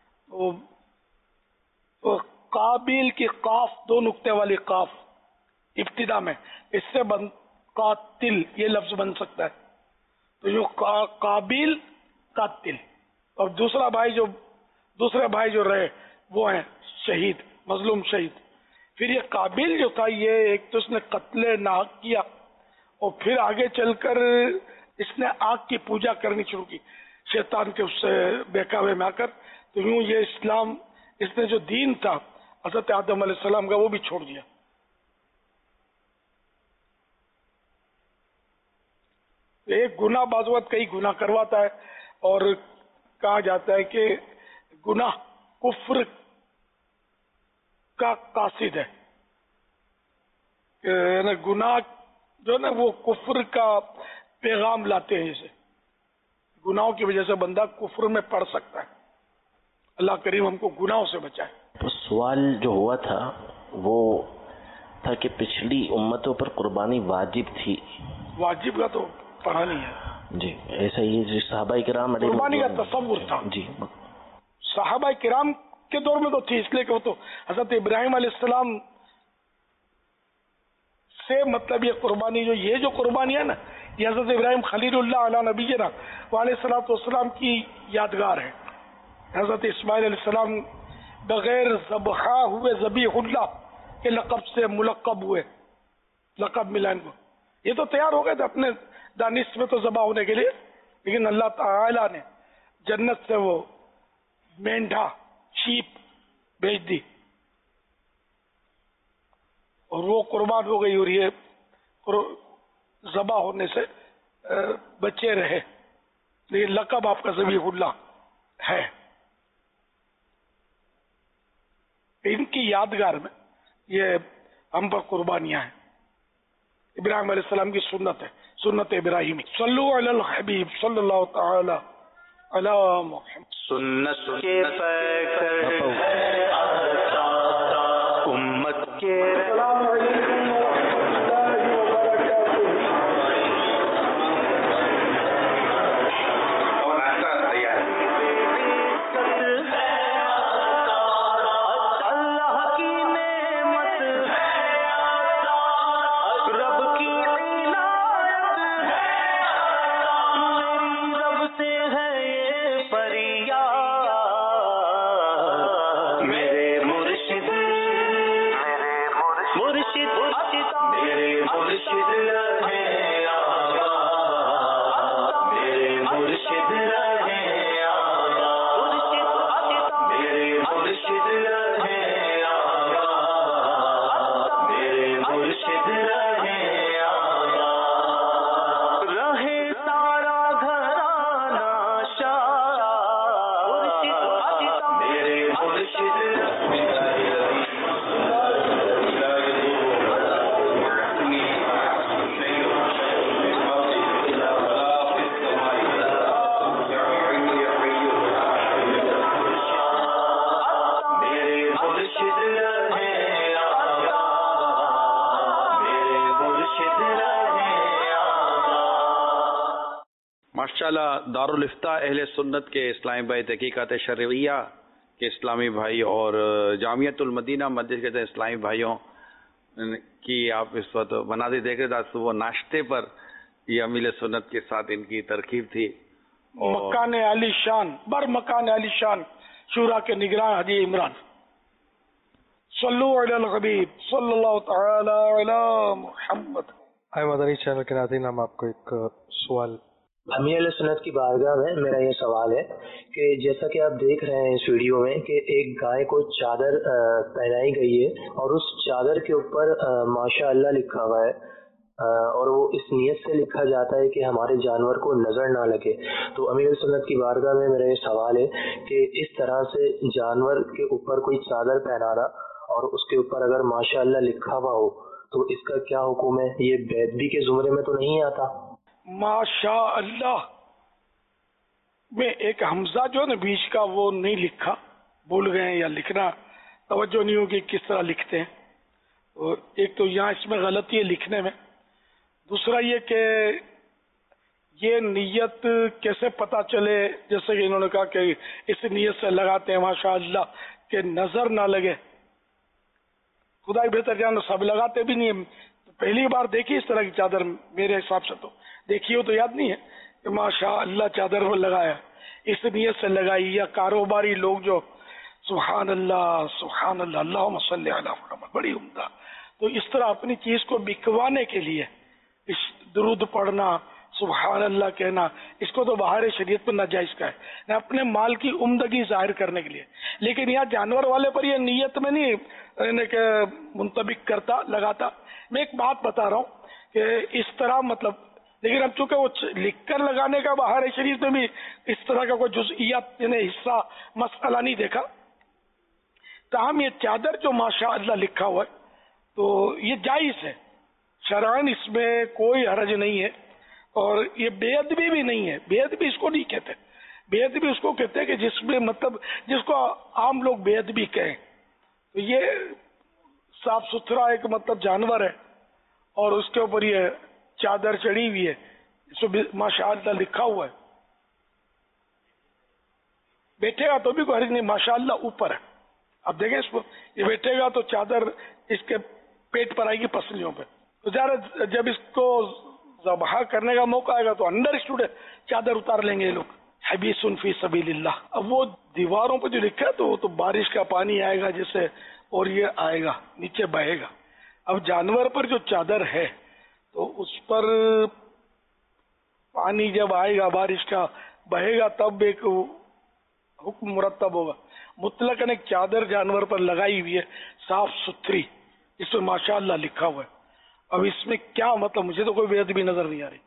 تو قابل کی قاف, دو نقطے والی قاف ابتدا میں, اس سے بن قاتل یہ لفظ بن سکتا ہے. تو یہ قابل قاتل, اور دوسرا بھائی جو دوسرے بھائی جو رہے وہ ہیں شہید, مظلوم شہید. پھر یہ قابل جو تھا یہ ایک تو اس نے قتل ناحق کیا, اور پھر آگے چل کر اس نے آگ کی پوجا کرنی شروع کی شیطان کے اس سے بہکاوے میں آ کر. تو یوں یہ اسلام, اس نے جو دین تھا حضرت آدم علیہ السلام کا, وہ بھی چھوڑ دیا. ایک گناہ بعض وقت کئی گناہ کرواتا ہے, اور کہا جاتا ہے کہ گناہ کفر کا قاصد ہے. گناہ جو نا وہ کفر کا پیغام لاتے ہیں. جیسے گناہوں کی وجہ سے بندہ کفر میں پڑ سکتا ہے. اللہ کریم ہم کو گناہوں سے بچائے. تو سوال جو ہوا تھا وہ تھا کہ پچھلی امتوں پر قربانی واجب تھی. واجب کا تو پڑھا نہیں ہے جی, ایسا ہی صحابہ کرام قربانی کا تصور تھا. جی, صحابہ کرام کے دور میں تو تھی, اس لیے کہ وہ تو حضرت ابراہیم علیہ السلام سے مطلب یہ قربانی جو یہ جو قربانی ہے نا, یہ حضرت ابراہیم خلیل اللہ علیہ نبی نا علیہ الصلوۃ والسلام کی یادگار ہے. حضرت اسماعیل علیہ السلام بغیر ذبحہ ہوئے ذبیح اللہ کے لقب سے ملقب ہوئے, لقب ملا ان کو. یہ تو تیار ہو گئے تھے اپنے دانش میں تو ذبح ہونے کے لیے, لیکن اللہ تعالی نے جنت سے وہ مینڈھا شیپ بھیج دی اور وہ قربان ہو گئی, اور یہ ذبح ہونے سے بچے رہے. لیکن لقب آپ کا ذبیح اللہ ہے. ان کی یادگار میں یہ ہم پر قربانیاں ہیں. ابراہیم علیہ السلام کی سنت ہے, سنت ابراہیمی. صلو علی الحبیب صلی اللہ تعالی علی محمد. سنت کے پیکر امت کے السلام علیکم ماشاءاللہ دارالفتاح اہل سنت کے اسلامی بھائی تحقیقات شرعیہ کے اسلامی بھائی اور جامعۃ المدینہ مسجد کے اسلامی بھائیوں کی آپ اس وقت مناظر دیکھ رہے تھے. وہ ناشتے پر یہ امیل سنت کے ساتھ ان کی ترکیب تھی. مکان علی شان بر مکان علی شان شورا کے نگراں حاجی عمران. صلو علی الحبیب صلی اللہ تعالی علی محمد. آئے مدنی چینل کے ناظرین، ہم آپ کو ایک سوال امیر علیہ سنت کی بارگاہ میں میرا یہ سوال ہے کہ جیسا کہ آپ دیکھ رہے ہیں اس ویڈیو میں کہ ایک گائے کو چادر پہنائی گئی ہے اور اس چادر کے اوپر ماشاء اللہ لکھا ہوا ہے اور وہ اس نیت سے لکھا جاتا ہے کہ ہمارے جانور کو نظر نہ لگے. تو امیر علیہ سنت کی بارگاہ میں میرا یہ سوال ہے کہ اس طرح سے جانور کے اوپر کوئی چادر پہنانا اور اس کے اوپر اگر ماشاء اللہ لکھا ہوا ہو تو اس کا کیا حکم ہے؟ یہ بیدبی کے زمرے میں تو نہیں آتا؟ ماشاء اللہ میں ایک حمزہ جو ہے نا بیچ کا وہ نہیں لکھا، بھول گئے یا لکھنا توجہ نہیں ہوگی کس طرح لکھتے ہیں. اور ایک تو یہاں اس میں غلطی ہے لکھنے میں. دوسرا یہ کہ یہ نیت کیسے پتہ چلے، جیسے کہ انہوں نے کہا کہ اس نیت سے لگاتے ہیں ماشاء اللہ کہ نظر نہ لگے. خدا ہی بہتر جان، سب لگاتے بھی نہیں ہیں. پہلی بار دیکھی اس طرح کی چادر، میرے حساب سے تو دیکھی ہو تو یاد نہیں ہے کہ ماشاء اللہ چادر میں لگایا اس نیت سے لگائی. یا کاروباری لوگ جو سبحان اللہ سبحان اللہ اللہم صلی علی محمد، بڑی عمدہ. تو اس طرح اپنی چیز کو بکوانے کے لیے اس درود پڑھنا، سبحان اللہ کہنا، اس کو تو باہر شریعت پر ناجائز کا ہے، اپنے مال کی عمدگی ظاہر کرنے کے لیے. لیکن یہاں جانور والے پر یہ نیت میں نہیں کہ منطبق کرتا لگاتا. میں ایک بات بتا رہا ہوں کہ اس طرح مطلب، لیکن اب چونکہ وہ لکھ کر لگانے کا باہر شریعت میں بھی اس طرح کا کوئی جزئیات یعنی حصہ مسئلہ نہیں دیکھا. تاہم یہ چادر جو ماشاء اللہ لکھا ہوا ہے تو یہ جائز ہے شرعاً، اس میں کوئی حرج نہیں ہے. اور یہ بے ادبی بھی نہیں ہے. بے ادبی اس کو نہیں کہتے. بے ادبی اس کو کہتے ہیں کہ جس میں مطلب جس کو عام لوگ بے ادبی کہیں. تو یہ صاف ستھرا ایک مطلب جانور ہے اور اس کے اوپر یہ چادر چڑھی ہوئی ہے، اس کو ماشاء اللہ لکھا ہوا ہے. بیٹھے گا تو بھی کوئی حرج نہیں، ماشاء اللہ اوپر ہے. اب دیکھیں اس کو، یہ بیٹھے گا تو چادر اس کے پیٹ پر آئے گی، پسلیوں پہ. تو جب اس کو ذبح کرنے کا موقع آئے گا تو انڈر اسٹوڈے چادر اتار لیں گے یہ لوگ. حبیس فی سبیل اللہ. اب وہ دیواروں پہ جو لکھا ہے تو وہ تو بارش کا پانی آئے گا جسے، اور یہ آئے گا نیچے بہے گا. اب جانور پر جو چادر ہے تو اس پر پانی جب آئے گا بارش کا بہے گا تب ایک حکم مرتب ہوگا. مطلق ایک چادر جانور پر لگائی ہوئی ہے صاف ستھری، اس پر ماشاء اللہ لکھا ہوا ہے. اب اس میں کیا مطلب، مجھے تو کوئی بے ادبی نظر نہیں آ رہی.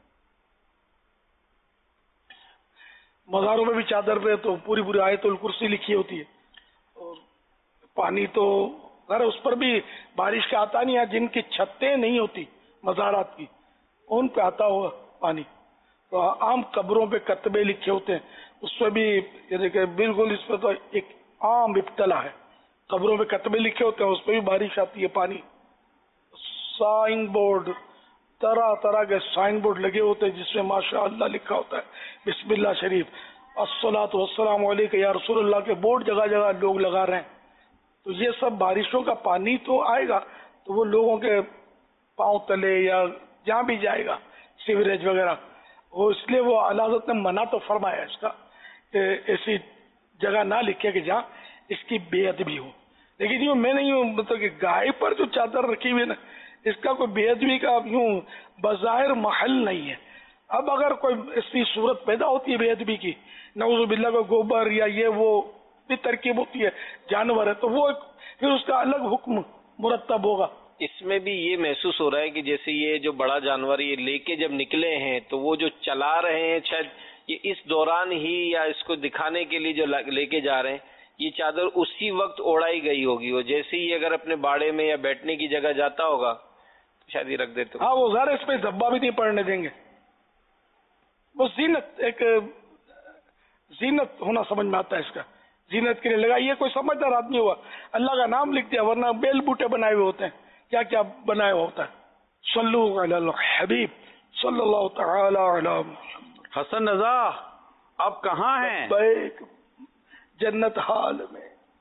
مزاروں میں بھی چادر پہ تو پوری پوری آیت الکرسی لکھی ہوتی ہے، اور پانی تو غیر اس پر بھی بارش کا آتا نہیں ہے. جن کی چھتیں نہیں ہوتی مزارات کی ان پہ آتا ہوا پانی. تو عام قبروں پہ کتبے لکھے ہوتے ہیں، اس پہ بھی یعنی کہ بالکل اس پہ تو ایک عام ابتلا ہے. قبروں پہ کتبے لکھے ہوتے ہیں، اس پہ بھی بارش آتی ہے پانی. سائن بورڈ، طرح طرح کے سائن بورڈ لگے ہوتے ہیں جس میں ماشاء اللہ لکھا ہوتا ہے بسم اللہ شریف، الصلاۃ والسلام علیک یا رسول اللہ کے بورڈ جگہ جگہ لوگ لگا رہے ہیں. تو یہ سب بارشوں کا پانی تو آئے گا تو وہ لوگوں کے پاؤں تلے یا جہاں بھی جائے گا سیوریج وغیرہ، وہ اس لیے وہ اعلیٰ حضرت نے منع تو فرمایا اس کا کہ ایسی جگہ نہ لکھے کہ جہاں اس کی بے ادبی ہو. لیکن یوں میں نہیں ہوں مطلب کہ گائے پر جو چادر رکھی ہوئی ہے نا، اس کا کوئی بے ادبی کا یوں بظاہر محل نہیں ہے. اب اگر کوئی ایسی صورت پیدا ہوتی ہے بے ادبی کی، نعوذ باللہ کو گوبر یا یہ وہ بھی ترکیب ہوتی ہے جانور ہے، تو وہ پھر اس کا الگ حکم مرتب ہوگا. اس میں بھی یہ محسوس ہو رہا ہے کہ جیسے یہ جو بڑا جانور یہ لے کے جب نکلے ہیں تو وہ جو چلا رہے ہیں شاید یہ اس دوران ہی یا اس کو دکھانے کے لیے جو لے کے جا رہے ہیں یہ چادر اسی وقت اوڑائی گئی ہوگی. وہ جیسے ہی اگر اپنے باڑے میں یا بیٹھنے کی جگہ جاتا ہوگا تو شاید یہ رکھ دیتے. ہاں وہ ذرا اس پہ دھبا بھی نہیں پڑنے دیں گے. وہ زینت ایک زینت ہونا سمجھ میں آتا ہے، اس کا زینت کے لیے لگا. یہ کوئی سمجھدار آدمی ہوا اللہ کا نام لکھ دیا، ورنہ بیل بوٹے بنائے ہوئے ہوتے ہیں، کیا کیا بنایا ہوا ہوتا ہے. صلو علی الحبیب صلی اللہ تعالی علی محمد. حسن رضا آپ کہاں ہیں؟ جنت حال میں.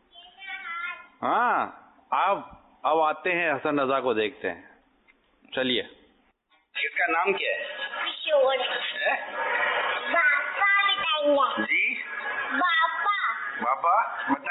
ہاں آپ اب آتے ہیں حسن رضا کو دیکھتے ہیں. چلیے. اس کا نام کیا ہے؟ باپا بتائیں گے. جی باپا. باپا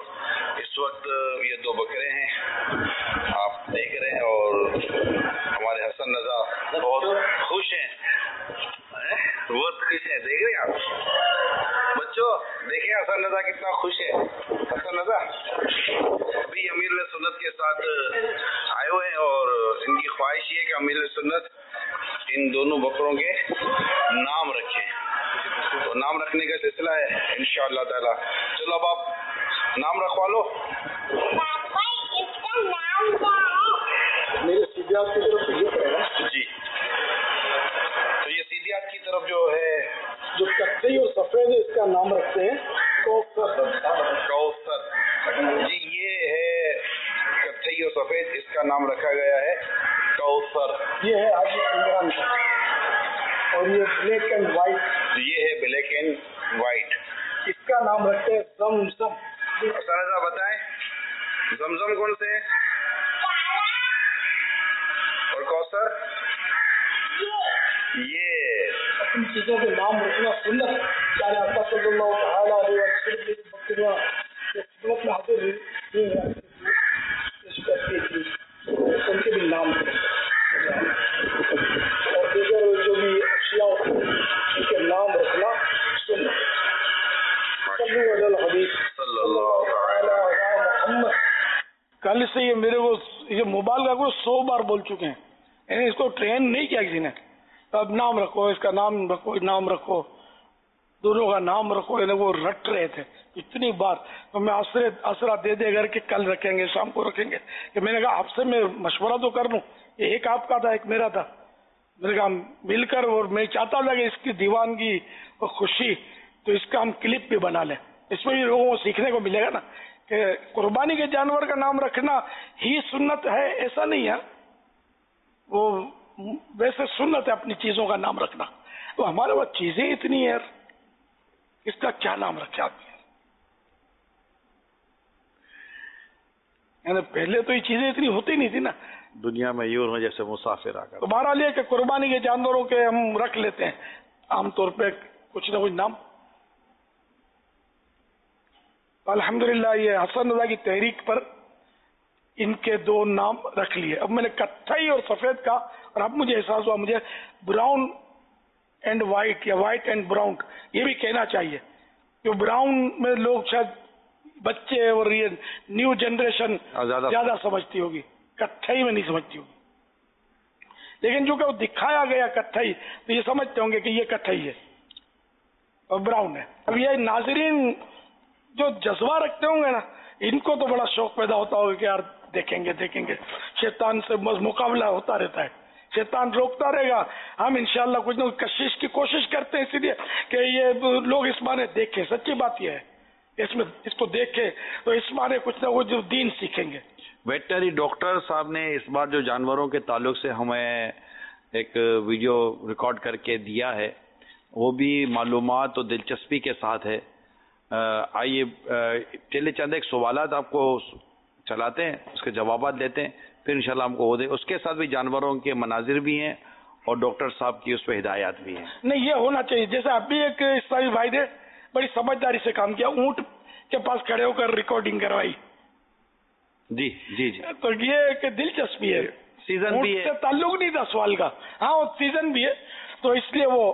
اس وقت یہ دو بکرے ہیں آپ دیکھ رہے ہیں اور ہمارے حسن رضا بہت خوش ہیں، بہت خوش ہیں، دیکھ رہے ہیں آپ بچوں، دیکھیں حسن رضا کتنا خوش ہے۔ حسن رضا ابھی امیر سنت کے ساتھ آئے ہوئے ہیں اور ان کی خواہش یہ کہ امیر سنت ان دونوں بکروں کے نام رکھیں، تو نام رکھنے کا سلسلہ ہے انشاءاللہ تعالی۔ چلو اب آپ نام رکھوا لو۔ میرے سیدھیات کی طرف یہ ہے نا جی، تو یہ سیدھیات کی طرف جو ہے جو کتھئی اور سفید اس کا نام رکھتے ہیں کوثر۔ کوثر جی، یہ ہے کتھئی اور سفید، اس کا نام رکھا گیا ہے کوثر۔ یہ ہے حاجی عمران کا، اور یہ بلیک اینڈ وائٹ، یہ ہے بلیک اینڈ وائٹ، اس کا نام رکھتے ہیں زمزم۔ اساتذہ بتائیں زمزم کون سے ہیں اور کوثر؟ یہ ان چیزوں کے نام رکھنا سنت، چاہے آقا صلی اللہ تعالیٰ علیہ وسلم بکریاں خدمت میں حاضر ہوئی ان کے بھی نام اور دیگر جو بھی اشیاء ان کے نام رکھنا سنت۔ کل سے یہ میرے کو یہ موبائل کا کوئی سو بار بول چکے ہیں، یعنی اس کو ٹرین نہیں کیا کسی نے، اب نام رکھو، اس کا نام رکھو، نام رکھو، دونوں کا نام رکھو، یعنی وہ رٹ رہے تھے اتنی بار۔ تو میں آسرا دے دے کر کے کل رکھیں گے، شام کو رکھیں گے، کہ میں نے کہا آپ سے میں مشورہ تو کر لوں، یہ ایک آپ کا تھا ایک میرا تھا، میں نے کہا مل کر، اور میں چاہتا تھا کہ اس کی دیوانگی اور خوشی تو اس کا ہم کلپ بھی بنا لیں، اس میں بھی لوگوں کو سیکھنے کو ملے گا نا کہ قربانی کے جانور کا نام رکھنا ہی سنت ہے، ایسا نہیں ہے، وہ ویسے سنت ہے اپنی چیزوں کا نام رکھنا۔ تو ہمارے پاس چیزیں اتنی ہیں، اس کا کیا نام رکھا آپ نے؟ یعنی پہلے تو یہ چیزیں اتنی ہوتی نہیں تھی نا دنیا میں، یوں جیسے مسافر آ کر۔ تو بہرحال یہ کہ قربانی کے جانوروں کے ہم رکھ لیتے ہیں عام طور پہ کچھ نہ کچھ نام۔ الحمدللہ یہ حسن رضا کی تحریک پر ان کے دو نام رکھ لیے۔ اب میں نے کتھئی اور سفید کا، اور اب مجھے احساس ہوا مجھے براؤن اینڈ وائٹ یا وائٹ اینڈ براؤن یہ بھی کہنا چاہیے، کہ براؤن میں لوگ شاید بچے اور یہ نیو جنریشن زیادہ سمجھتی ہوگی، کتھئی میں نہیں سمجھتی ہوگی، لیکن جو کہ وہ دکھایا گیا کتھئی تو یہ سمجھتے ہوں گے کہ یہ کتھئی ہے اور براؤن ہے۔ اب یہ ناظرین جو جذبہ رکھتے ہوں گے نا، ان کو تو بڑا شوق پیدا ہوتا ہوگا کہ یار دیکھیں گے دیکھیں گے، شیطان سے مقابلہ ہوتا رہتا ہے، شیطان روکتا رہے گا، ہم انشاءاللہ کچھ نہ کچھ کشش کی کوشش کرتے ہیں، اسی لیے کہ یہ لوگ اس معنی دیکھیں، سچی بات یہ ہے اس میں اس کو دیکھیں تو اس معنی کچھ نہ کچھ جو دین سیکھیں گے۔ ویٹنری ڈاکٹر صاحب نے اس بار جو جانوروں کے تعلق سے ہمیں ایک ویڈیو ریکارڈ کر کے دیا ہے، وہ بھی معلومات اور دلچسپی کے ساتھ ہے۔ آئیے چلے چند ایک سوالات آپ کو چلاتے ہیں، اس کے جوابات لیتے ہیں، پھر انشاءاللہ ہم کو وہ دے، اس کے ساتھ بھی جانوروں کے مناظر بھی ہیں اور ڈاکٹر صاحب کی اس پہ ہدایات بھی ہیں۔ نہیں، یہ ہونا چاہیے، جیسے اب بھی ایک اسلامی بھائی نے بڑی سمجھداری سے کام کیا، اونٹ کے پاس کھڑے ہو کر ریکارڈنگ کروائی۔ جی جی جی تو یہ ایک دلچسپی ہے، سیزن بھی ہے، اونٹ سے تعلق نہیں تھا سوال کا، ہاں وہ سیزن بھی ہے، تو اس لیے وہ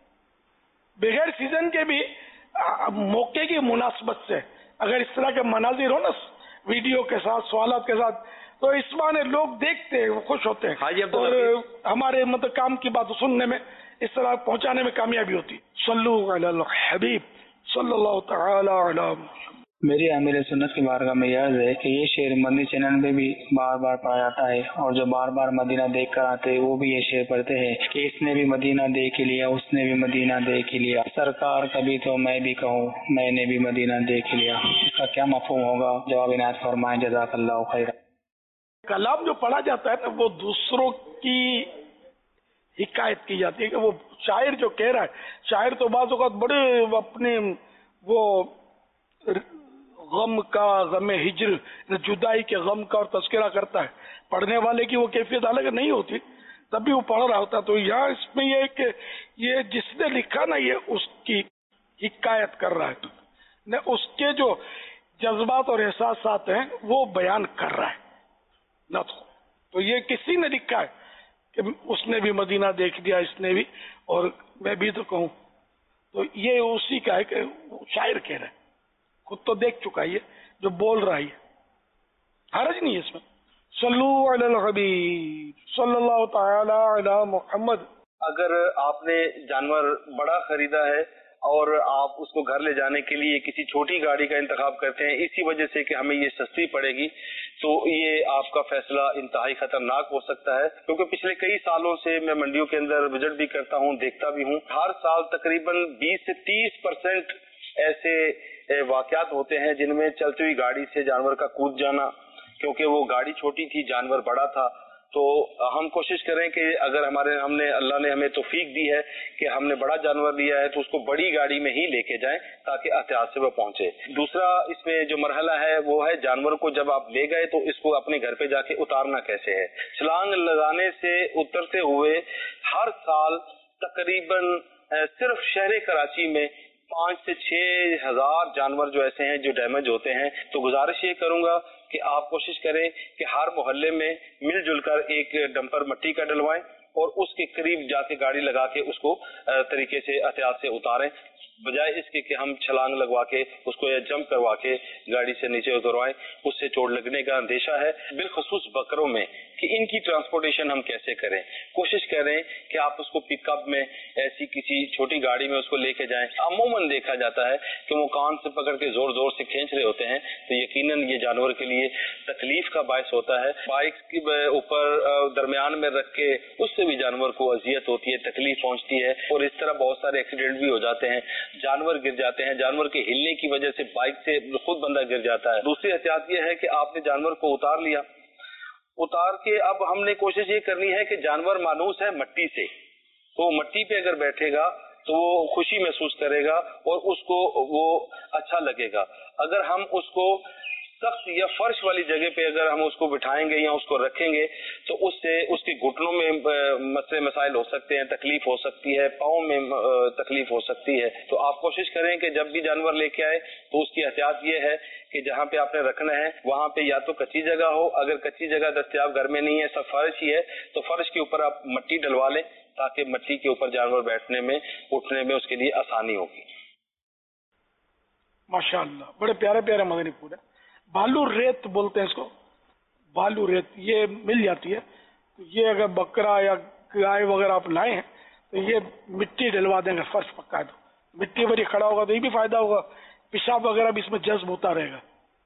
بغیر سیزن کے بھی موقع کی مناسبت سے اگر اس طرح کے مناظر ہو نا ویڈیو کے ساتھ، سوالات کے ساتھ، تو اس معنی لوگ دیکھتے ہیں، وہ خوش ہوتے ہیں، اور ہمارے مطلب کام کی بات سننے میں، اس طرح پہنچانے میں کامیابی ہوتی۔ صلو علی الحبیب صلی اللہ تعالی علی محمد۔ میری امیر سنت کی بارگاہ میں عرض ہے کہ یہ شعر مدنی چینل میں بھی بار بار پڑھا جاتا ہے، اور جو بار بار مدینہ دیکھ کر آتے ہیں وہ بھی یہ شعر پڑھتے ہیں کہ اس نے بھی مدینہ دیکھ لیا، اس نے بھی مدینہ دیکھ لیا، سرکار کبھی تو میں بھی کہوں میں نے بھی مدینہ دیکھ لیا۔ اس کا کیا مفہوم ہوگا؟ جواب عنایت فرمائیں، جزاک اللہ خیر۔ کلام جو پڑھا جاتا ہے نا، وہ دوسروں کی حکایت کی جاتی ہے، کہ وہ شاعر جو کہہ رہا ہے، شاعر تو بعض اوقات بڑے اپنے وہ غم کا، غم ہجر، جدائی کے غم کا اور تذکرہ کرتا ہے، پڑھنے والے کی وہ کیفیت الگ نہیں ہوتی، تب بھی وہ پڑھ رہا ہوتا ہے۔ تو یہاں اس میں یہ کہ یہ جس نے لکھا نا، یہ اس کی حکایت کر رہا ہے، اس کے جو जज्बात और एहसास हैं वो बयान कर रहा है न तो तो ये किसी ने लिखा है कि उसने भी मदीना देख दिया, इसने भी, और मैं भी तो कहूँ, तो ये उसी का है कि शायर कह रहा है, खुद तो देख चुका है, ये जो बोल रहा है, हरज नहीं है इसमें। सल्लू अलल हबीब सल्लल्लाहु तआला अला मुहम्मद। अगर आपने जानवर बड़ा खरीदा है और आप उसको घर ले जाने के लिए किसी छोटी गाड़ी का इंतखाब करते हैं इसी वजह से कि हमें ये सस्ती पड़ेगी, तो ये आपका फैसला इंतहाई खतरनाक हो सकता है, क्योंकि पिछले कई सालों से मैं मंडियों के अंदर विजिट भी करता हूँ, देखता भी हूँ। हर साल तकरीबन बीस से तीस परसेंट ऐसे वाकयात होते हैं जिनमें चलती हुई गाड़ी से जानवर का कूद जाना, क्योंकि वो गाड़ी छोटी थी, जानवर बड़ा था। तो हम कोशिश करें कि अगर हमारे हमने अल्लाह ने हमें तौफीक दी है कि हमने बड़ा जानवर लिया है तो उसको बड़ी गाड़ी में ही लेके जाएं ताकि एहतियात से वो पहुंचे। दूसरा इसमें जो मरहला है वो है जानवर को जब आप ले गए तो इसको अपने घर पे जाके उतारना कैसे है। छलांग लगाने से उतरते हुए हर साल तकरीबन सिर्फ शहर कराची में पाँच से छह हजार जानवर जो ऐसे हैं जो डैमेज होते हैं। तो गुजारिश ये करूंगा कि आप कोशिश करें कि हर मोहल्ले में मिलजुल कर एक डंपर मट्टी का डलवाएं और उसके करीब जाके गाड़ी लगा के उसको तरीके से एहतियात से उतारें, बजाय इसके कि हम छलांग लगवा के उसको या जंप करवा के गाड़ी से नीचे उतरवाएं, उससे चोट लगने का अंदेशा है। बिलखसूस बकरों में कि इनकी ट्रांसपोर्टेशन हम कैसे करें, कोशिश करें कि आप उसको पिकअप में ऐसी किसी छोटी गाड़ी में उसको लेके जाएं। अमूमन देखा जाता है कि वो कान से पकड़ के जोर जोर से खींच रहे होते हैं, तो यकीनन ये जानवर के लिए तकलीफ का बायस होता है। बाइक के ऊपर दरमियान में रख के उससे भी जानवर को अजियत होती है, तकलीफ पहुंचती है, और इस तरह बहुत सारे एक्सीडेंट भी हो जाते हैं, जानवर गिर जाते हैं, जानवर के हिलने की वजह से बाइक से खुद बंदा गिर जाता है। दूसरी एहतियात ये है कि आपने जानवर को उतार लिया, उतार के अब हमने कोशिश ये करनी है कि जानवर मानूस है मट्टी से, तो मट्टी पे अगर बैठेगा तो वो खुशी महसूस करेगा और उसको वो अच्छा लगेगा। अगर हम उसको सख्त या फर्श वाली जगह पे अगर हम उसको बिठाएंगे या उसको रखेंगे तो उससे उसके घुटनों में मसले मसाइल हो सकते हैं, तकलीफ हो सकती है, पाँव में तकलीफ हो सकती है। तो आप कोशिश करें कि जब भी जानवर लेके आए तो उसकी एहतियात ये है कि जहाँ पे आपने रखना है वहाँ पे या तो कच्ची जगह हो, अगर कच्ची जगह दस्तयाब घर में नहीं है, सब फर्श ही है, तो फर्श के ऊपर आप मट्टी डलवा लें ताकि मट्टी के ऊपर जानवर बैठने में उठने में उसके लिए आसानी होगी। माशाअल्लाह, बड़े प्यारे प्यारे मदनी फूल है। बालू रेत बोलते हैं इसको, बालू रेत ये मिल जाती है। तो ये अगर बकरा या गाय वगैरह आप लाए हैं तो ये मिट्टी डलवा देंगे, फर्श पक्का है तो मिट्टी पर ही खड़ा होगा तो ये भी फायदा होगा, पेशाब वगैरह भी इसमें जज्ब होता रहेगा,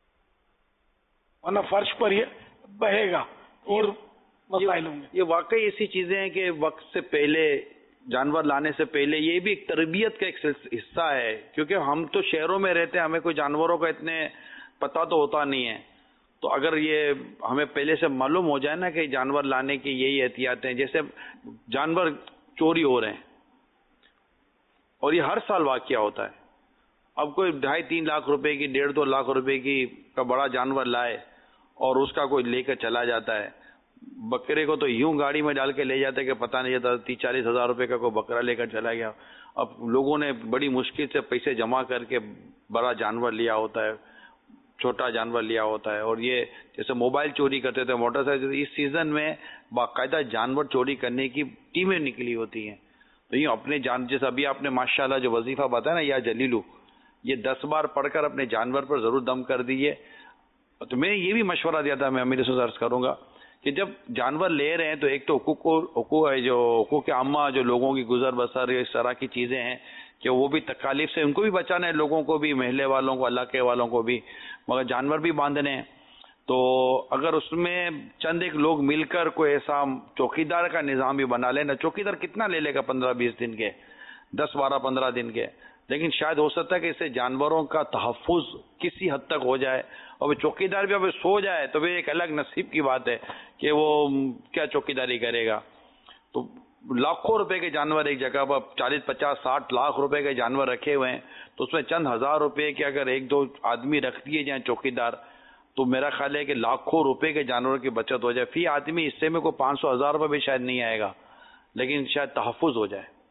वरना फर्श पर ये बहेगा और मसाइल होंगे। ये वाकई ऐसी चीजें हैं कि वक्त से पहले, जानवर लाने से पहले ये भी एक तरबियत का एक हिस्सा है, क्योंकि हम तो शहरों में रहते हैं, हमें कोई जानवरों का इतने पता तो होता नहीं है। तो अगर ये हमें पहले से मालूम हो जाए ना कि जानवर लाने की यही एहतियातें, जैसे जानवर चोरी हो रहे हैं और ये हर साल वाकया होता है। अब कोई ढाई तीन लाख रुपए की, डेढ़ दो लाख रुपए की का बड़ा जानवर लाए और उसका कोई लेकर चला जाता है। बकरे को तो यूं गाड़ी में डाल के ले जाते कि पता नहीं जाता, तीस चालीस हजार रुपए का कोई बकरा लेकर चला गया। अब लोगों ने बड़ी मुश्किल से पैसे जमा करके बड़ा जानवर लिया होता है, छोटा जानवर लिया होता है। और ये जैसे मोबाइल चोरी करते थे, मोटरसाइकिल, इस सीजन में बाकायदा जानवर चोरी करने की टीमें निकली होती हैं। तो ये अपने जान, जैसे अभी आपने माशाल्लाह जो वजीफा बताया ना या जलीलू, ये दस बार पढ़कर अपने जानवर पर जरूर दम कर दीजिए। तो मैंने ये भी मशवरा दिया था, मैं मेरे से अर्ज करूंगा कि जब जानवर ले रहे हैं तो एक तो हुकूक हुकूक है, जो हुकूक आमा, जो लोगों की गुजर बसर इस तरह की चीजें हैं कि वो भी तकालीफ से उनको भी बचाना है, लोगों को भी, महल्ले वालों को, इलाके वालों को भी, मगर जानवर भी बांधने हैं। तो अगर उसमें चंद एक लोग मिलकर कोई ऐसा चौकीदार का निजाम भी बना लेना, चौकीदार कितना ले लेगा, पंद्रह बीस दिन के, दस बारह पंद्रह दिन के, लेकिन शायद हो सकता है कि इससे जानवरों का तहफ़्फ़ुज़ किसी हद तक हो जाए। और चौकीदार भी अगर सो जाए तो भी एक अलग नसीब की बात है कि वो क्या चौकीदारी करेगा। तो लाखों रुपए के जानवर एक जगह पर, चालीस पचास साठ लाख रुपए के जानवर रखे हुए हैं, तो उसमें चंद हजार रुपए के अगर एक दो आदमी रख दिए जाए चौकीदार, तो मेरा ख्याल है कि लाखों रुपए के जानवरों की बचत हो जाए। फी आदमी हिस्से में कोई पाँच सौ हजार रुपये भी शायद नहीं आएगा, लेकिन शायद तहफ़्फ़ुज़ हो जाए।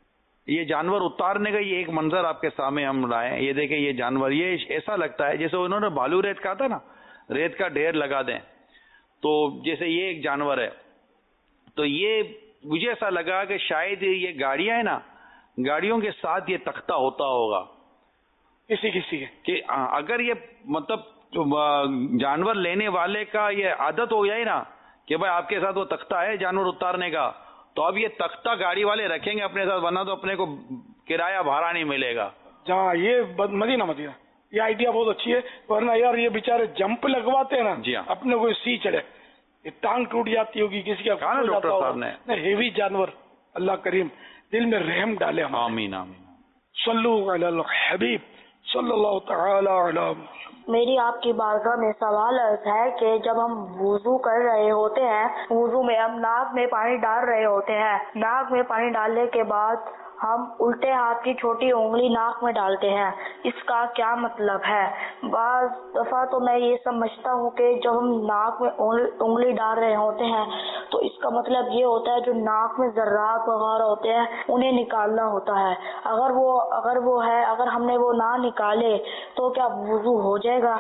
یہ جانور اتارنے کا یہ ایک منظر آپ کے سامنے ہم لائے. یہ دیکھیں یہ جانور, یہ ایسا لگتا ہے جیسے انہوں نے بالو ریت کہا تھا نا, ریت کا ڈھیر لگا دیں. تو جیسے یہ ایک جانور ہے, تو یہ مجھے ایسا لگا کہ شاید یہ گاڑیاں ہیں نا, گاڑیوں کے ساتھ یہ تختہ ہوتا ہوگا کسی کسی کہ اگر یہ مطلب جانور لینے والے کا یہ عادت ہو جائے نا کہ بھائی آپ کے ساتھ وہ تختہ ہے جانور اتارنے کا, تو اب یہ تختہ گاڑی والے رکھیں گے اپنے ساتھ, ورنہ تو اپنے کو کرایہ بھاڑا نہیں ملے گا. جہاں یہ مدینہ مدینہ یہ آئیڈیا بہت اچھی ہے, ورنہ یار یہ بیچارے جمپ لگواتے ہیں نا, جی ہاں, اپنے کو سی چڑھے, یہ ٹانگ ٹوٹ جاتی ہوگی کسی کا, کہا نا ڈاکٹر صاحب نے, ہیوی جانور. اللہ کریم دل میں رحم ڈالے. آمین آمین. صلو علی الحبیب صلی اللہ تعالی علی. میری آپ کی بارگاہ میں سوال عرض ہے کہ جب ہم وضو کر رہے ہوتے ہیں, وضو میں ہم ناک میں پانی ڈال رہے ہوتے ہیں, ناک میں پانی ڈالنے کے بعد ہم الٹے ہاتھ کی چھوٹی انگلی ناک میں ڈالتے ہیں, اس کا کیا مطلب ہے؟ بعض دفعہ تو میں یہ سمجھتا ہوں کہ جب ہم ناک میں انگلی ڈال رہے ہوتے ہیں تو اس کا مطلب یہ ہوتا ہے جو ناک میں ذرات وغیرہ ہوتے ہیں انہیں نکالنا ہوتا ہے. اگر وہ اگر وہ ہے اگر ہم نے وہ نہ نکالے تو کیا وضو ہو جائے گا؟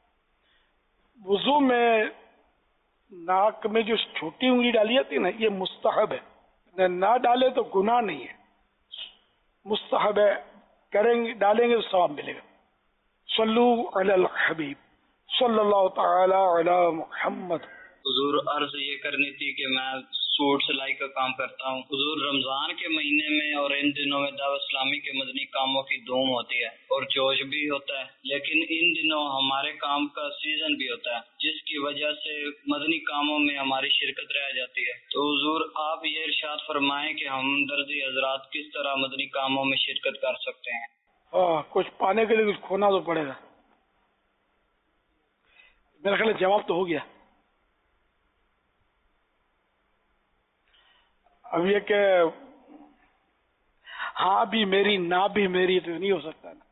وضو میں ناک میں جو چھوٹی انگلی ڈالی جاتی ہے نا, یہ مستحب ہے, نہ ڈالے تو گناہ نہیں ہے, مستحب ہے, کریں گے ڈالیں گے تو ثواب ملے گا. صلو علی الحبیب صلی اللہ تعالی علی محمد. حضور عرض یہ کرنی تھی کہ میں سوٹ سلائی کا کام کرتا ہوں. حضور رمضان کے مہینے میں اور ان دنوں میں دعوت اسلامی کے مدنی کاموں کی دھوم ہوتی ہے اور جوش بھی ہوتا ہے, لیکن ان دنوں ہمارے کام کا سیزن بھی ہوتا ہے جس کی وجہ سے مدنی کاموں میں ہماری شرکت رہ جاتی ہے. تو حضور آپ یہ ارشاد فرمائیں کہ ہم درزی حضرات کس طرح مدنی کاموں میں شرکت کر سکتے ہیں؟ ہاں, کچھ پانے کے لیے کچھ کھونا تو پڑے گا. میرا خیال ہے جواب تو ہو گیا. اب یہ کہ ہاں بھی میری نہ بھی میری تو نہیں ہو سکتا نا.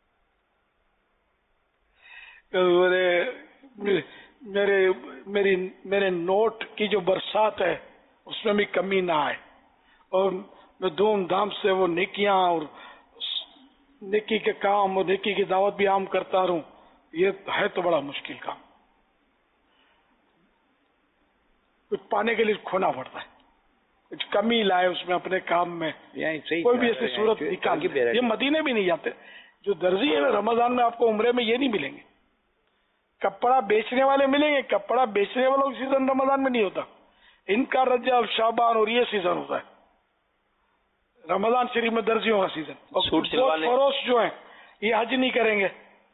میرے میرے میری میرے نوٹ کی جو برسات ہے اس میں بھی کمی نہ آئے, اور میں دھوم دھام سے وہ نیکیاں اور نیکی کے کام اور نیکی کی دعوت بھی عام کرتا رہوں, یہ ہے تو بڑا مشکل کام. کچھ پانے کے لیے کھونا پڑتا ہے, کچھ کمی لائے اس میں اپنے کام میں, کوئی بھی ایسی صورت نکال. یہ مدینے بھی نہیں جاتے جو درزی ہے رمضان میں, آپ کو عمرے میں یہ نہیں ملیں گے. کپڑا بیچنے والے ملیں گے, کپڑا بیچنے والوں کا سیزن رمضان میں نہیں ہوتا, ان کا رجب شعبان اور یہ سیزن ہوتا ہے. رمضان شریف میں درزیوں کا سیزن. اور فروش جو ہیں یہ حج نہیں کریں گے,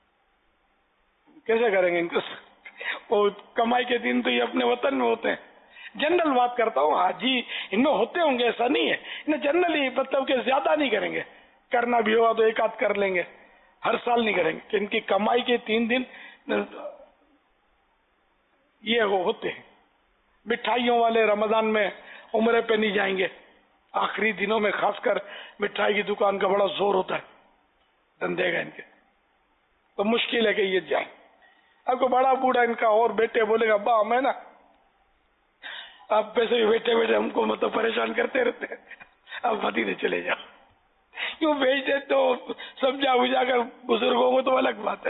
کیسے کریں گے؟ ان کو کمائی کے دن تو یہ اپنے وطن میں ہوتے ہیں. جنرل بات کرتا ہوں, حاجی ان میں ہوتے ہوں گے, ایسا نہیں ہے. انہیں جنرلی مطلب کہ زیادہ نہیں کریں گے, کرنا بھی ہوگا تو ایک آدھ کر لیں گے, ہر سال نہیں کریں گے. کہ ان کی کمائی کے تین دن یہ ہوتے ہیں. مٹھائیوں والے رمضان میں عمرے پہ نہیں جائیں گے, آخری دنوں میں خاص کر مٹھائی کی دکان کا بڑا زور ہوتا ہے, دندے گا ان کے, تو مشکل ہے کہ یہ جائیں. اب کو بڑا بوڑھا ان کا اور بیٹے بولے گا با میں نا آپ پیسے بھی بیٹھے بیٹھے ہم کو مطلب پریشان کرتے رہتے ہیں, اب مدینے چلے جاؤ. کیوں بھیج دے تو سمجھا بجھا کر بزرگوں کو تو الگ بات ہے.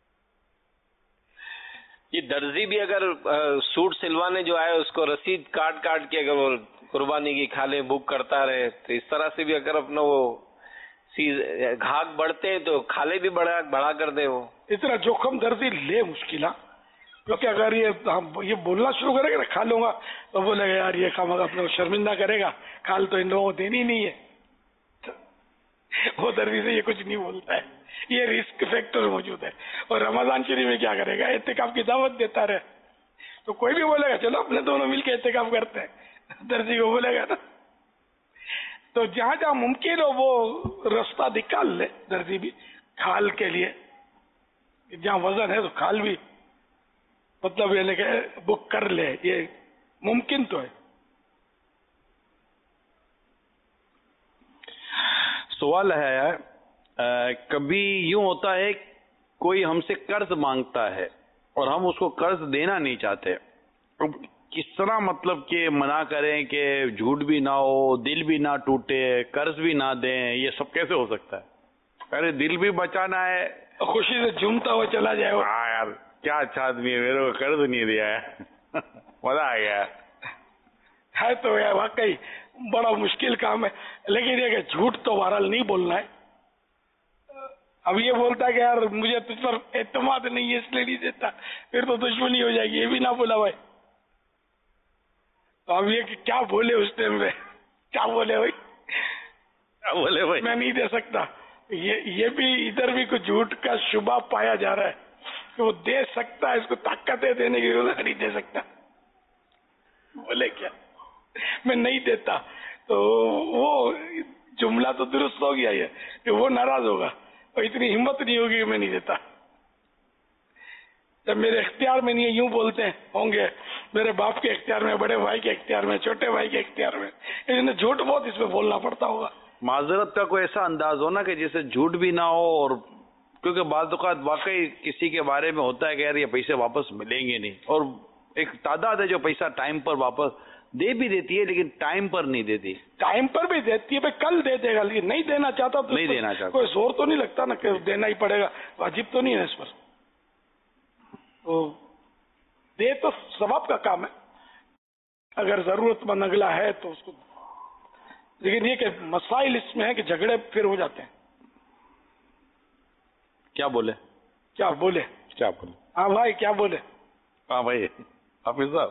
یہ درزی بھی اگر سوٹ سلوانے جو آئے اس کو رسید کاٹ کاٹ کے اگر وہ قربانی کی کھالیں بک کرتا رہے, تو اس طرح سے بھی اگر اپنا وہ گھاگ بڑھتے ہیں تو کھالے بھی بڑھا بڑھا کر دے. وہ اتنا جوخم درزی لے مشکل, کیونکہ اگر یہ یہ بولنا شروع کرے گا نا کھا لوں گا تو بولے گا یار یہ کام اپنے کو شرمندہ کرے گا, کھال تو ان لوگوں کو دینی نہیں ہے. وہ درزی سے یہ کچھ نہیں بولتا ہے, یہ رسک فیکٹر موجود ہے. اور رمضان شریف میں کیا کرے گا؟ اعتکاف کی دعوت دیتا رہے تو کوئی بھی بولے گا چلو اپنے دونوں مل کے اعتکاف کرتے ہیں, درزی کو بولے گا نا. تو جہاں جہاں ممکن ہو وہ رستہ نکال لے درزی بھی کھال کے لیے, جہاں وزن ہے تو کھال بھی مطلب یعنی کہ بک کر لے, یہ ممکن تو ہے. سوال ہے, کبھی یوں ہوتا ہے کوئی ہم سے قرض مانگتا ہے اور ہم اس کو قرض دینا نہیں چاہتے, کس طرح مطلب کہ منع کریں کہ جھوٹ بھی نہ ہو, دل بھی نہ ٹوٹے, قرض بھی نہ دیں, یہ سب کیسے ہو سکتا ہے؟ ارے دل بھی بچانا ہے, خوشی سے جھومتا ہوا چلا جائے. ہاں یار کیا اچھا آدمی ہے, میرے کو قرض نہیں دیا ہے, مزہ آ گیا ہے. تو یار واقعی بڑا مشکل کام ہے, لیکن یہ کہ جھوٹ تو بہرحال نہیں بولنا ہے. اب یہ بولتا ہے کہ یار مجھے تجھ پر اعتماد نہیں ہے اس لیے نہیں دیتا, پھر تو دشمنی ہو جائے گی. یہ بھی نہ بولا بھائی. تو اب یہ کہ کیا بولے اس ٹائم میں, کیا بولے بھائی, کیا بولے بھائی, میں نہیں دے سکتا. یہ یہ بھی ادھر بھی کچھ جھوٹ کا شبہ پایا جا رہا ہے کہ وہ دے سکتا ہے, اس کو طاقت ہے دینے کی, نہیں دے سکتا. بولے کیا میں نہیں دیتا, تو وہ جملہ تو درست ہو گیا یہ کہ وہ ناراض ہوگا, اور اتنی ہمت نہیں ہوگی کہ میں نہیں دیتا. جب میرے اختیار میں نہیں ہے, یوں بولتے ہیں ہوں گے میرے باپ کے اختیار میں, بڑے بھائی کے اختیار میں, چھوٹے بھائی کے اختیار میں, لیکن جھوٹ بہت اس میں بولنا پڑتا ہوگا. معذرت کا کوئی ایسا انداز ہو نا کہ جسے جھوٹ بھی نہ ہو, اور کیونکہ بعض اوقات واقعی کسی کے بارے میں ہوتا ہے کہ یار یہ پیسے واپس ملیں گے نہیں, اور ایک تعداد ہے جو پیسہ ٹائم پر واپس دے بھی دیتی ہے لیکن ٹائم پر نہیں دیتی. ٹائم پر بھی دیتی ہے, بھائی کل دے دے گا, لیکن نہیں دینا چاہتا تو نہیں دینا چاہتا, کوئی زور تو نہیں لگتا نا کہ دینا ہی پڑے گا, واجب تو نہیں ہے اس پر. تو دے تو ثواب کا کام ہے, اگر ضرورت مند اگلا ہے تو اس کو. لیکن یہ کہ مسائل اس میں ہے کہ جھگڑے پھر ہو جاتے ہیں. کیا بولے کیا بولے کیا بولے ہاں بھائی کیا بولے. ہاں بھائی حافظ صاحب,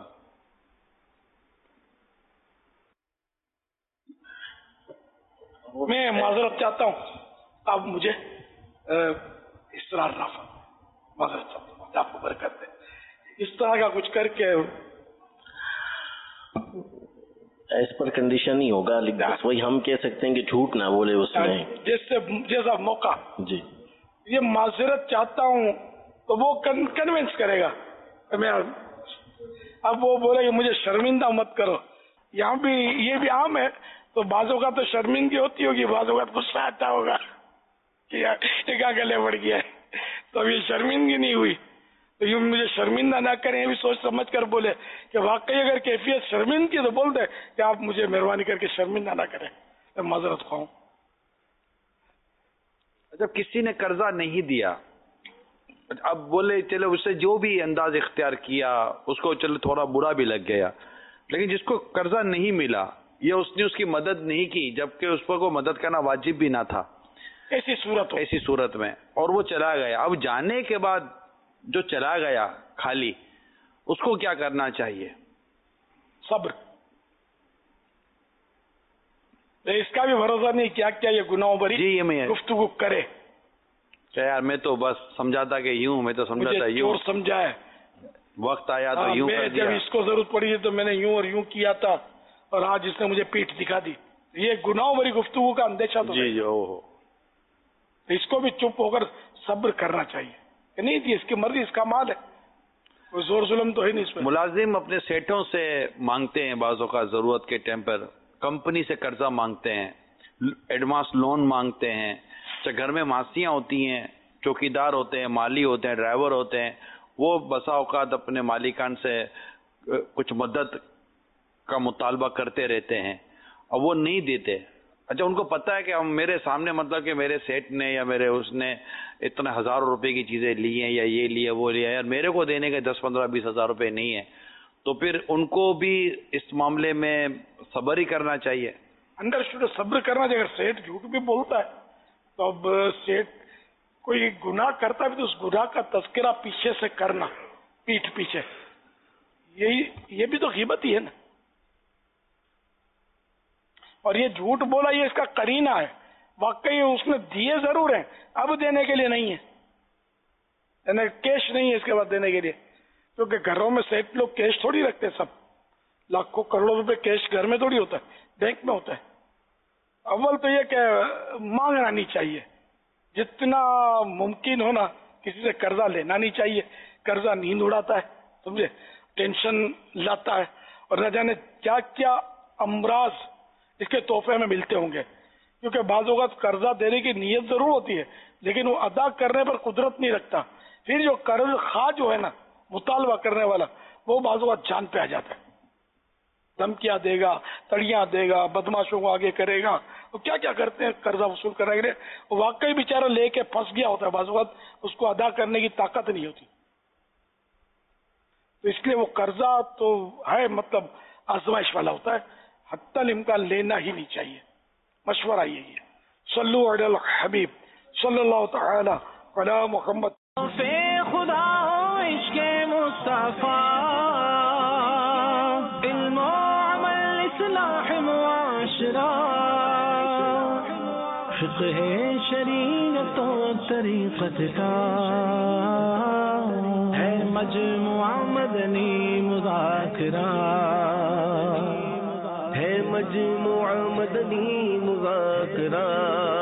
میں معذرت چاہتا ہوں, آپ مجھے اسرار نہ فرمائیں, معذرت چاہتا ہوں, آپ کو برکت دے. اس طرح کا کچھ کر کے ایس پر کنڈیشن ہی ہوگا, لیکن بس وہی ہم کہہ سکتے ہیں کہ جھوٹ نہ بولے اس میں, جیسے جیسا موقع. جی یہ معذرت چاہتا ہوں تو وہ کنونس کرے گا. میں اب وہ بولے کہ مجھے شرمندہ مت کرو, یہاں بھی یہ بھی عام ہے. تو بعضوں کا تو شرمندگی ہوتی ہوگی, بعضوں کا غصہ آتا ہوگا کہ یار یہ کیا گلے بڑھ گیا ہے. تو اب یہ شرمندگی نہیں ہوئی تو یوں مجھے شرمندہ نہ کریں, یہ بھی سوچ سمجھ کر بولے کہ واقعی اگر کیفیت شرمندگی تو بول دے کہ آپ مجھے مہربانی کر کے شرمندہ نہ کریں, میں معذرت خواہوں. جب کسی نے قرضہ نہیں دیا, اب بولے چلو اس سے جو بھی انداز اختیار کیا اس کو چلو تھوڑا برا بھی لگ گیا, لیکن جس کو قرضہ نہیں ملا یا اس نے اس کی مدد نہیں کی جبکہ اس پر کو مدد کرنا واجب بھی نہ تھا, ایسی صورت ایسی صورت میں, اور وہ چلا گیا, اب جانے کے بعد جو چلا گیا خالی, اس کو کیا کرنا چاہیے؟ صبر. اس کا بھی بھروسہ نہیں کیا کیا یہ گناہوں بھری جی میں گفتگو کرے. یار میں تو بس سمجھا تھا کہ یوں, میں تو سمجھا تھا یوں, سمجھا ہے, وقت آیا تو یوں کر دیا, جب اس کو ضرورت پڑی تو میں نے یوں اور یوں کیا تھا, اور آج اس نے مجھے پیٹھ دکھا دی. یہ گناہوں بھری گفتگو کا اندیشہ تو جی جی او اس کو بھی چپ ہو کر صبر کرنا چاہیے. نہیں تھی اس کی مرضی, اس کا مال ہے, کوئی زور ظلم تو ہے نہیں اس میں. ملازم اپنے سیٹوں سے مانگتے ہیں بعض اوقات ضرورت کے ٹائم پر, کمپنی سے قرضہ مانگتے ہیں, ایڈوانس لون مانگتے ہیں, گھر میں ماسیاں ہوتی ہیں, چوکیدار ہوتے ہیں, مالی ہوتے ہیں, ڈرائیور ہوتے ہیں, وہ بسا اوقات اپنے مالکان سے کچھ مدد کا مطالبہ کرتے رہتے ہیں اور وہ نہیں دیتے. اچھا ان کو پتہ ہے کہ ہم میرے سامنے مطلب کہ میرے سیٹ نے یا میرے اس نے اتنے ہزاروں روپے کی چیزیں لی ہیں یا یہ لیا وہ لیا, یار میرے کو دینے کے دس پندرہ بیس ہزار روپے نہیں ہیں, تو پھر ان کو بھی اس معاملے میں صبر ہی کرنا چاہیے. انڈرسٹوڈ, صبر کرنا چاہیے. اگر سیٹ جھوٹ بھی بولتا ہے تو اب سیٹ کوئی گناہ کرتا ہے تو اس گناہ کا تذکرہ پیچھے سے کرنا, پیٹھ پیچھے, یہی یہ بھی تو غیبت ہی ہے نا. اور یہ جھوٹ بولا یہ اس کا قرینہ ہے, واقعی اس نے دیے ضرور ہیں, اب دینے کے لیے نہیں ہے, یعنی کیش نہیں ہے اس کے بعد دینے کے لیے, کیونکہ گھروں میں سیٹ لوگ کیش تھوڑی رکھتے, سب لاکھوں کروڑوں روپے کیش گھر میں تھوڑی ہوتا ہے, بینک میں ہوتا ہے. اول تو یہ کہ مانگنا نہیں چاہیے, جتنا ممکن ہونا کسی سے قرضہ لینا نہیں چاہیے. قرضہ نیند اڑاتا ہے, سمجھے, ٹینشن لاتا ہے, اور نہ جانے کیا کیا امراض اس کے تحفے میں ملتے ہوں گے. کیونکہ بعض اوقات قرضہ دینے کی نیت ضرور ہوتی ہے لیکن وہ ادا کرنے پر قدرت نہیں رکھتا. پھر جو قرض خواہ جو ہے نا, مطالبہ کرنے والا, وہ بعض اوقات جان پہ آ جاتا ہے. دھمکیاں دے گا, تڑیاں دے گا, بدماشوں کو آگے کرے گا, وہ کیا کیا کرتے ہیں قرضہ وصول کرنے کے لیے. واقعی بیچارہ لے کے پھنس گیا ہوتا ہے, بعض اوقات اس کو ادا کرنے کی طاقت نہیں ہوتی. تو اس لیے وہ قرضہ تو ہے مطلب آزمائش والا ہوتا ہے, حتی الامکان لینا ہی نہیں چاہیے. مشورہ یہی ہے. صلو علی الحبیب صلی اللہ تعالی علی محمد. خدا عشق مصطفیٰ علم و عمل اصلاح معاشرہ فقہ شریعت و طریقت کا ہے مجموعہ مدنی مذاکرہ ہے مجموعہ مدنی مذاکرہ.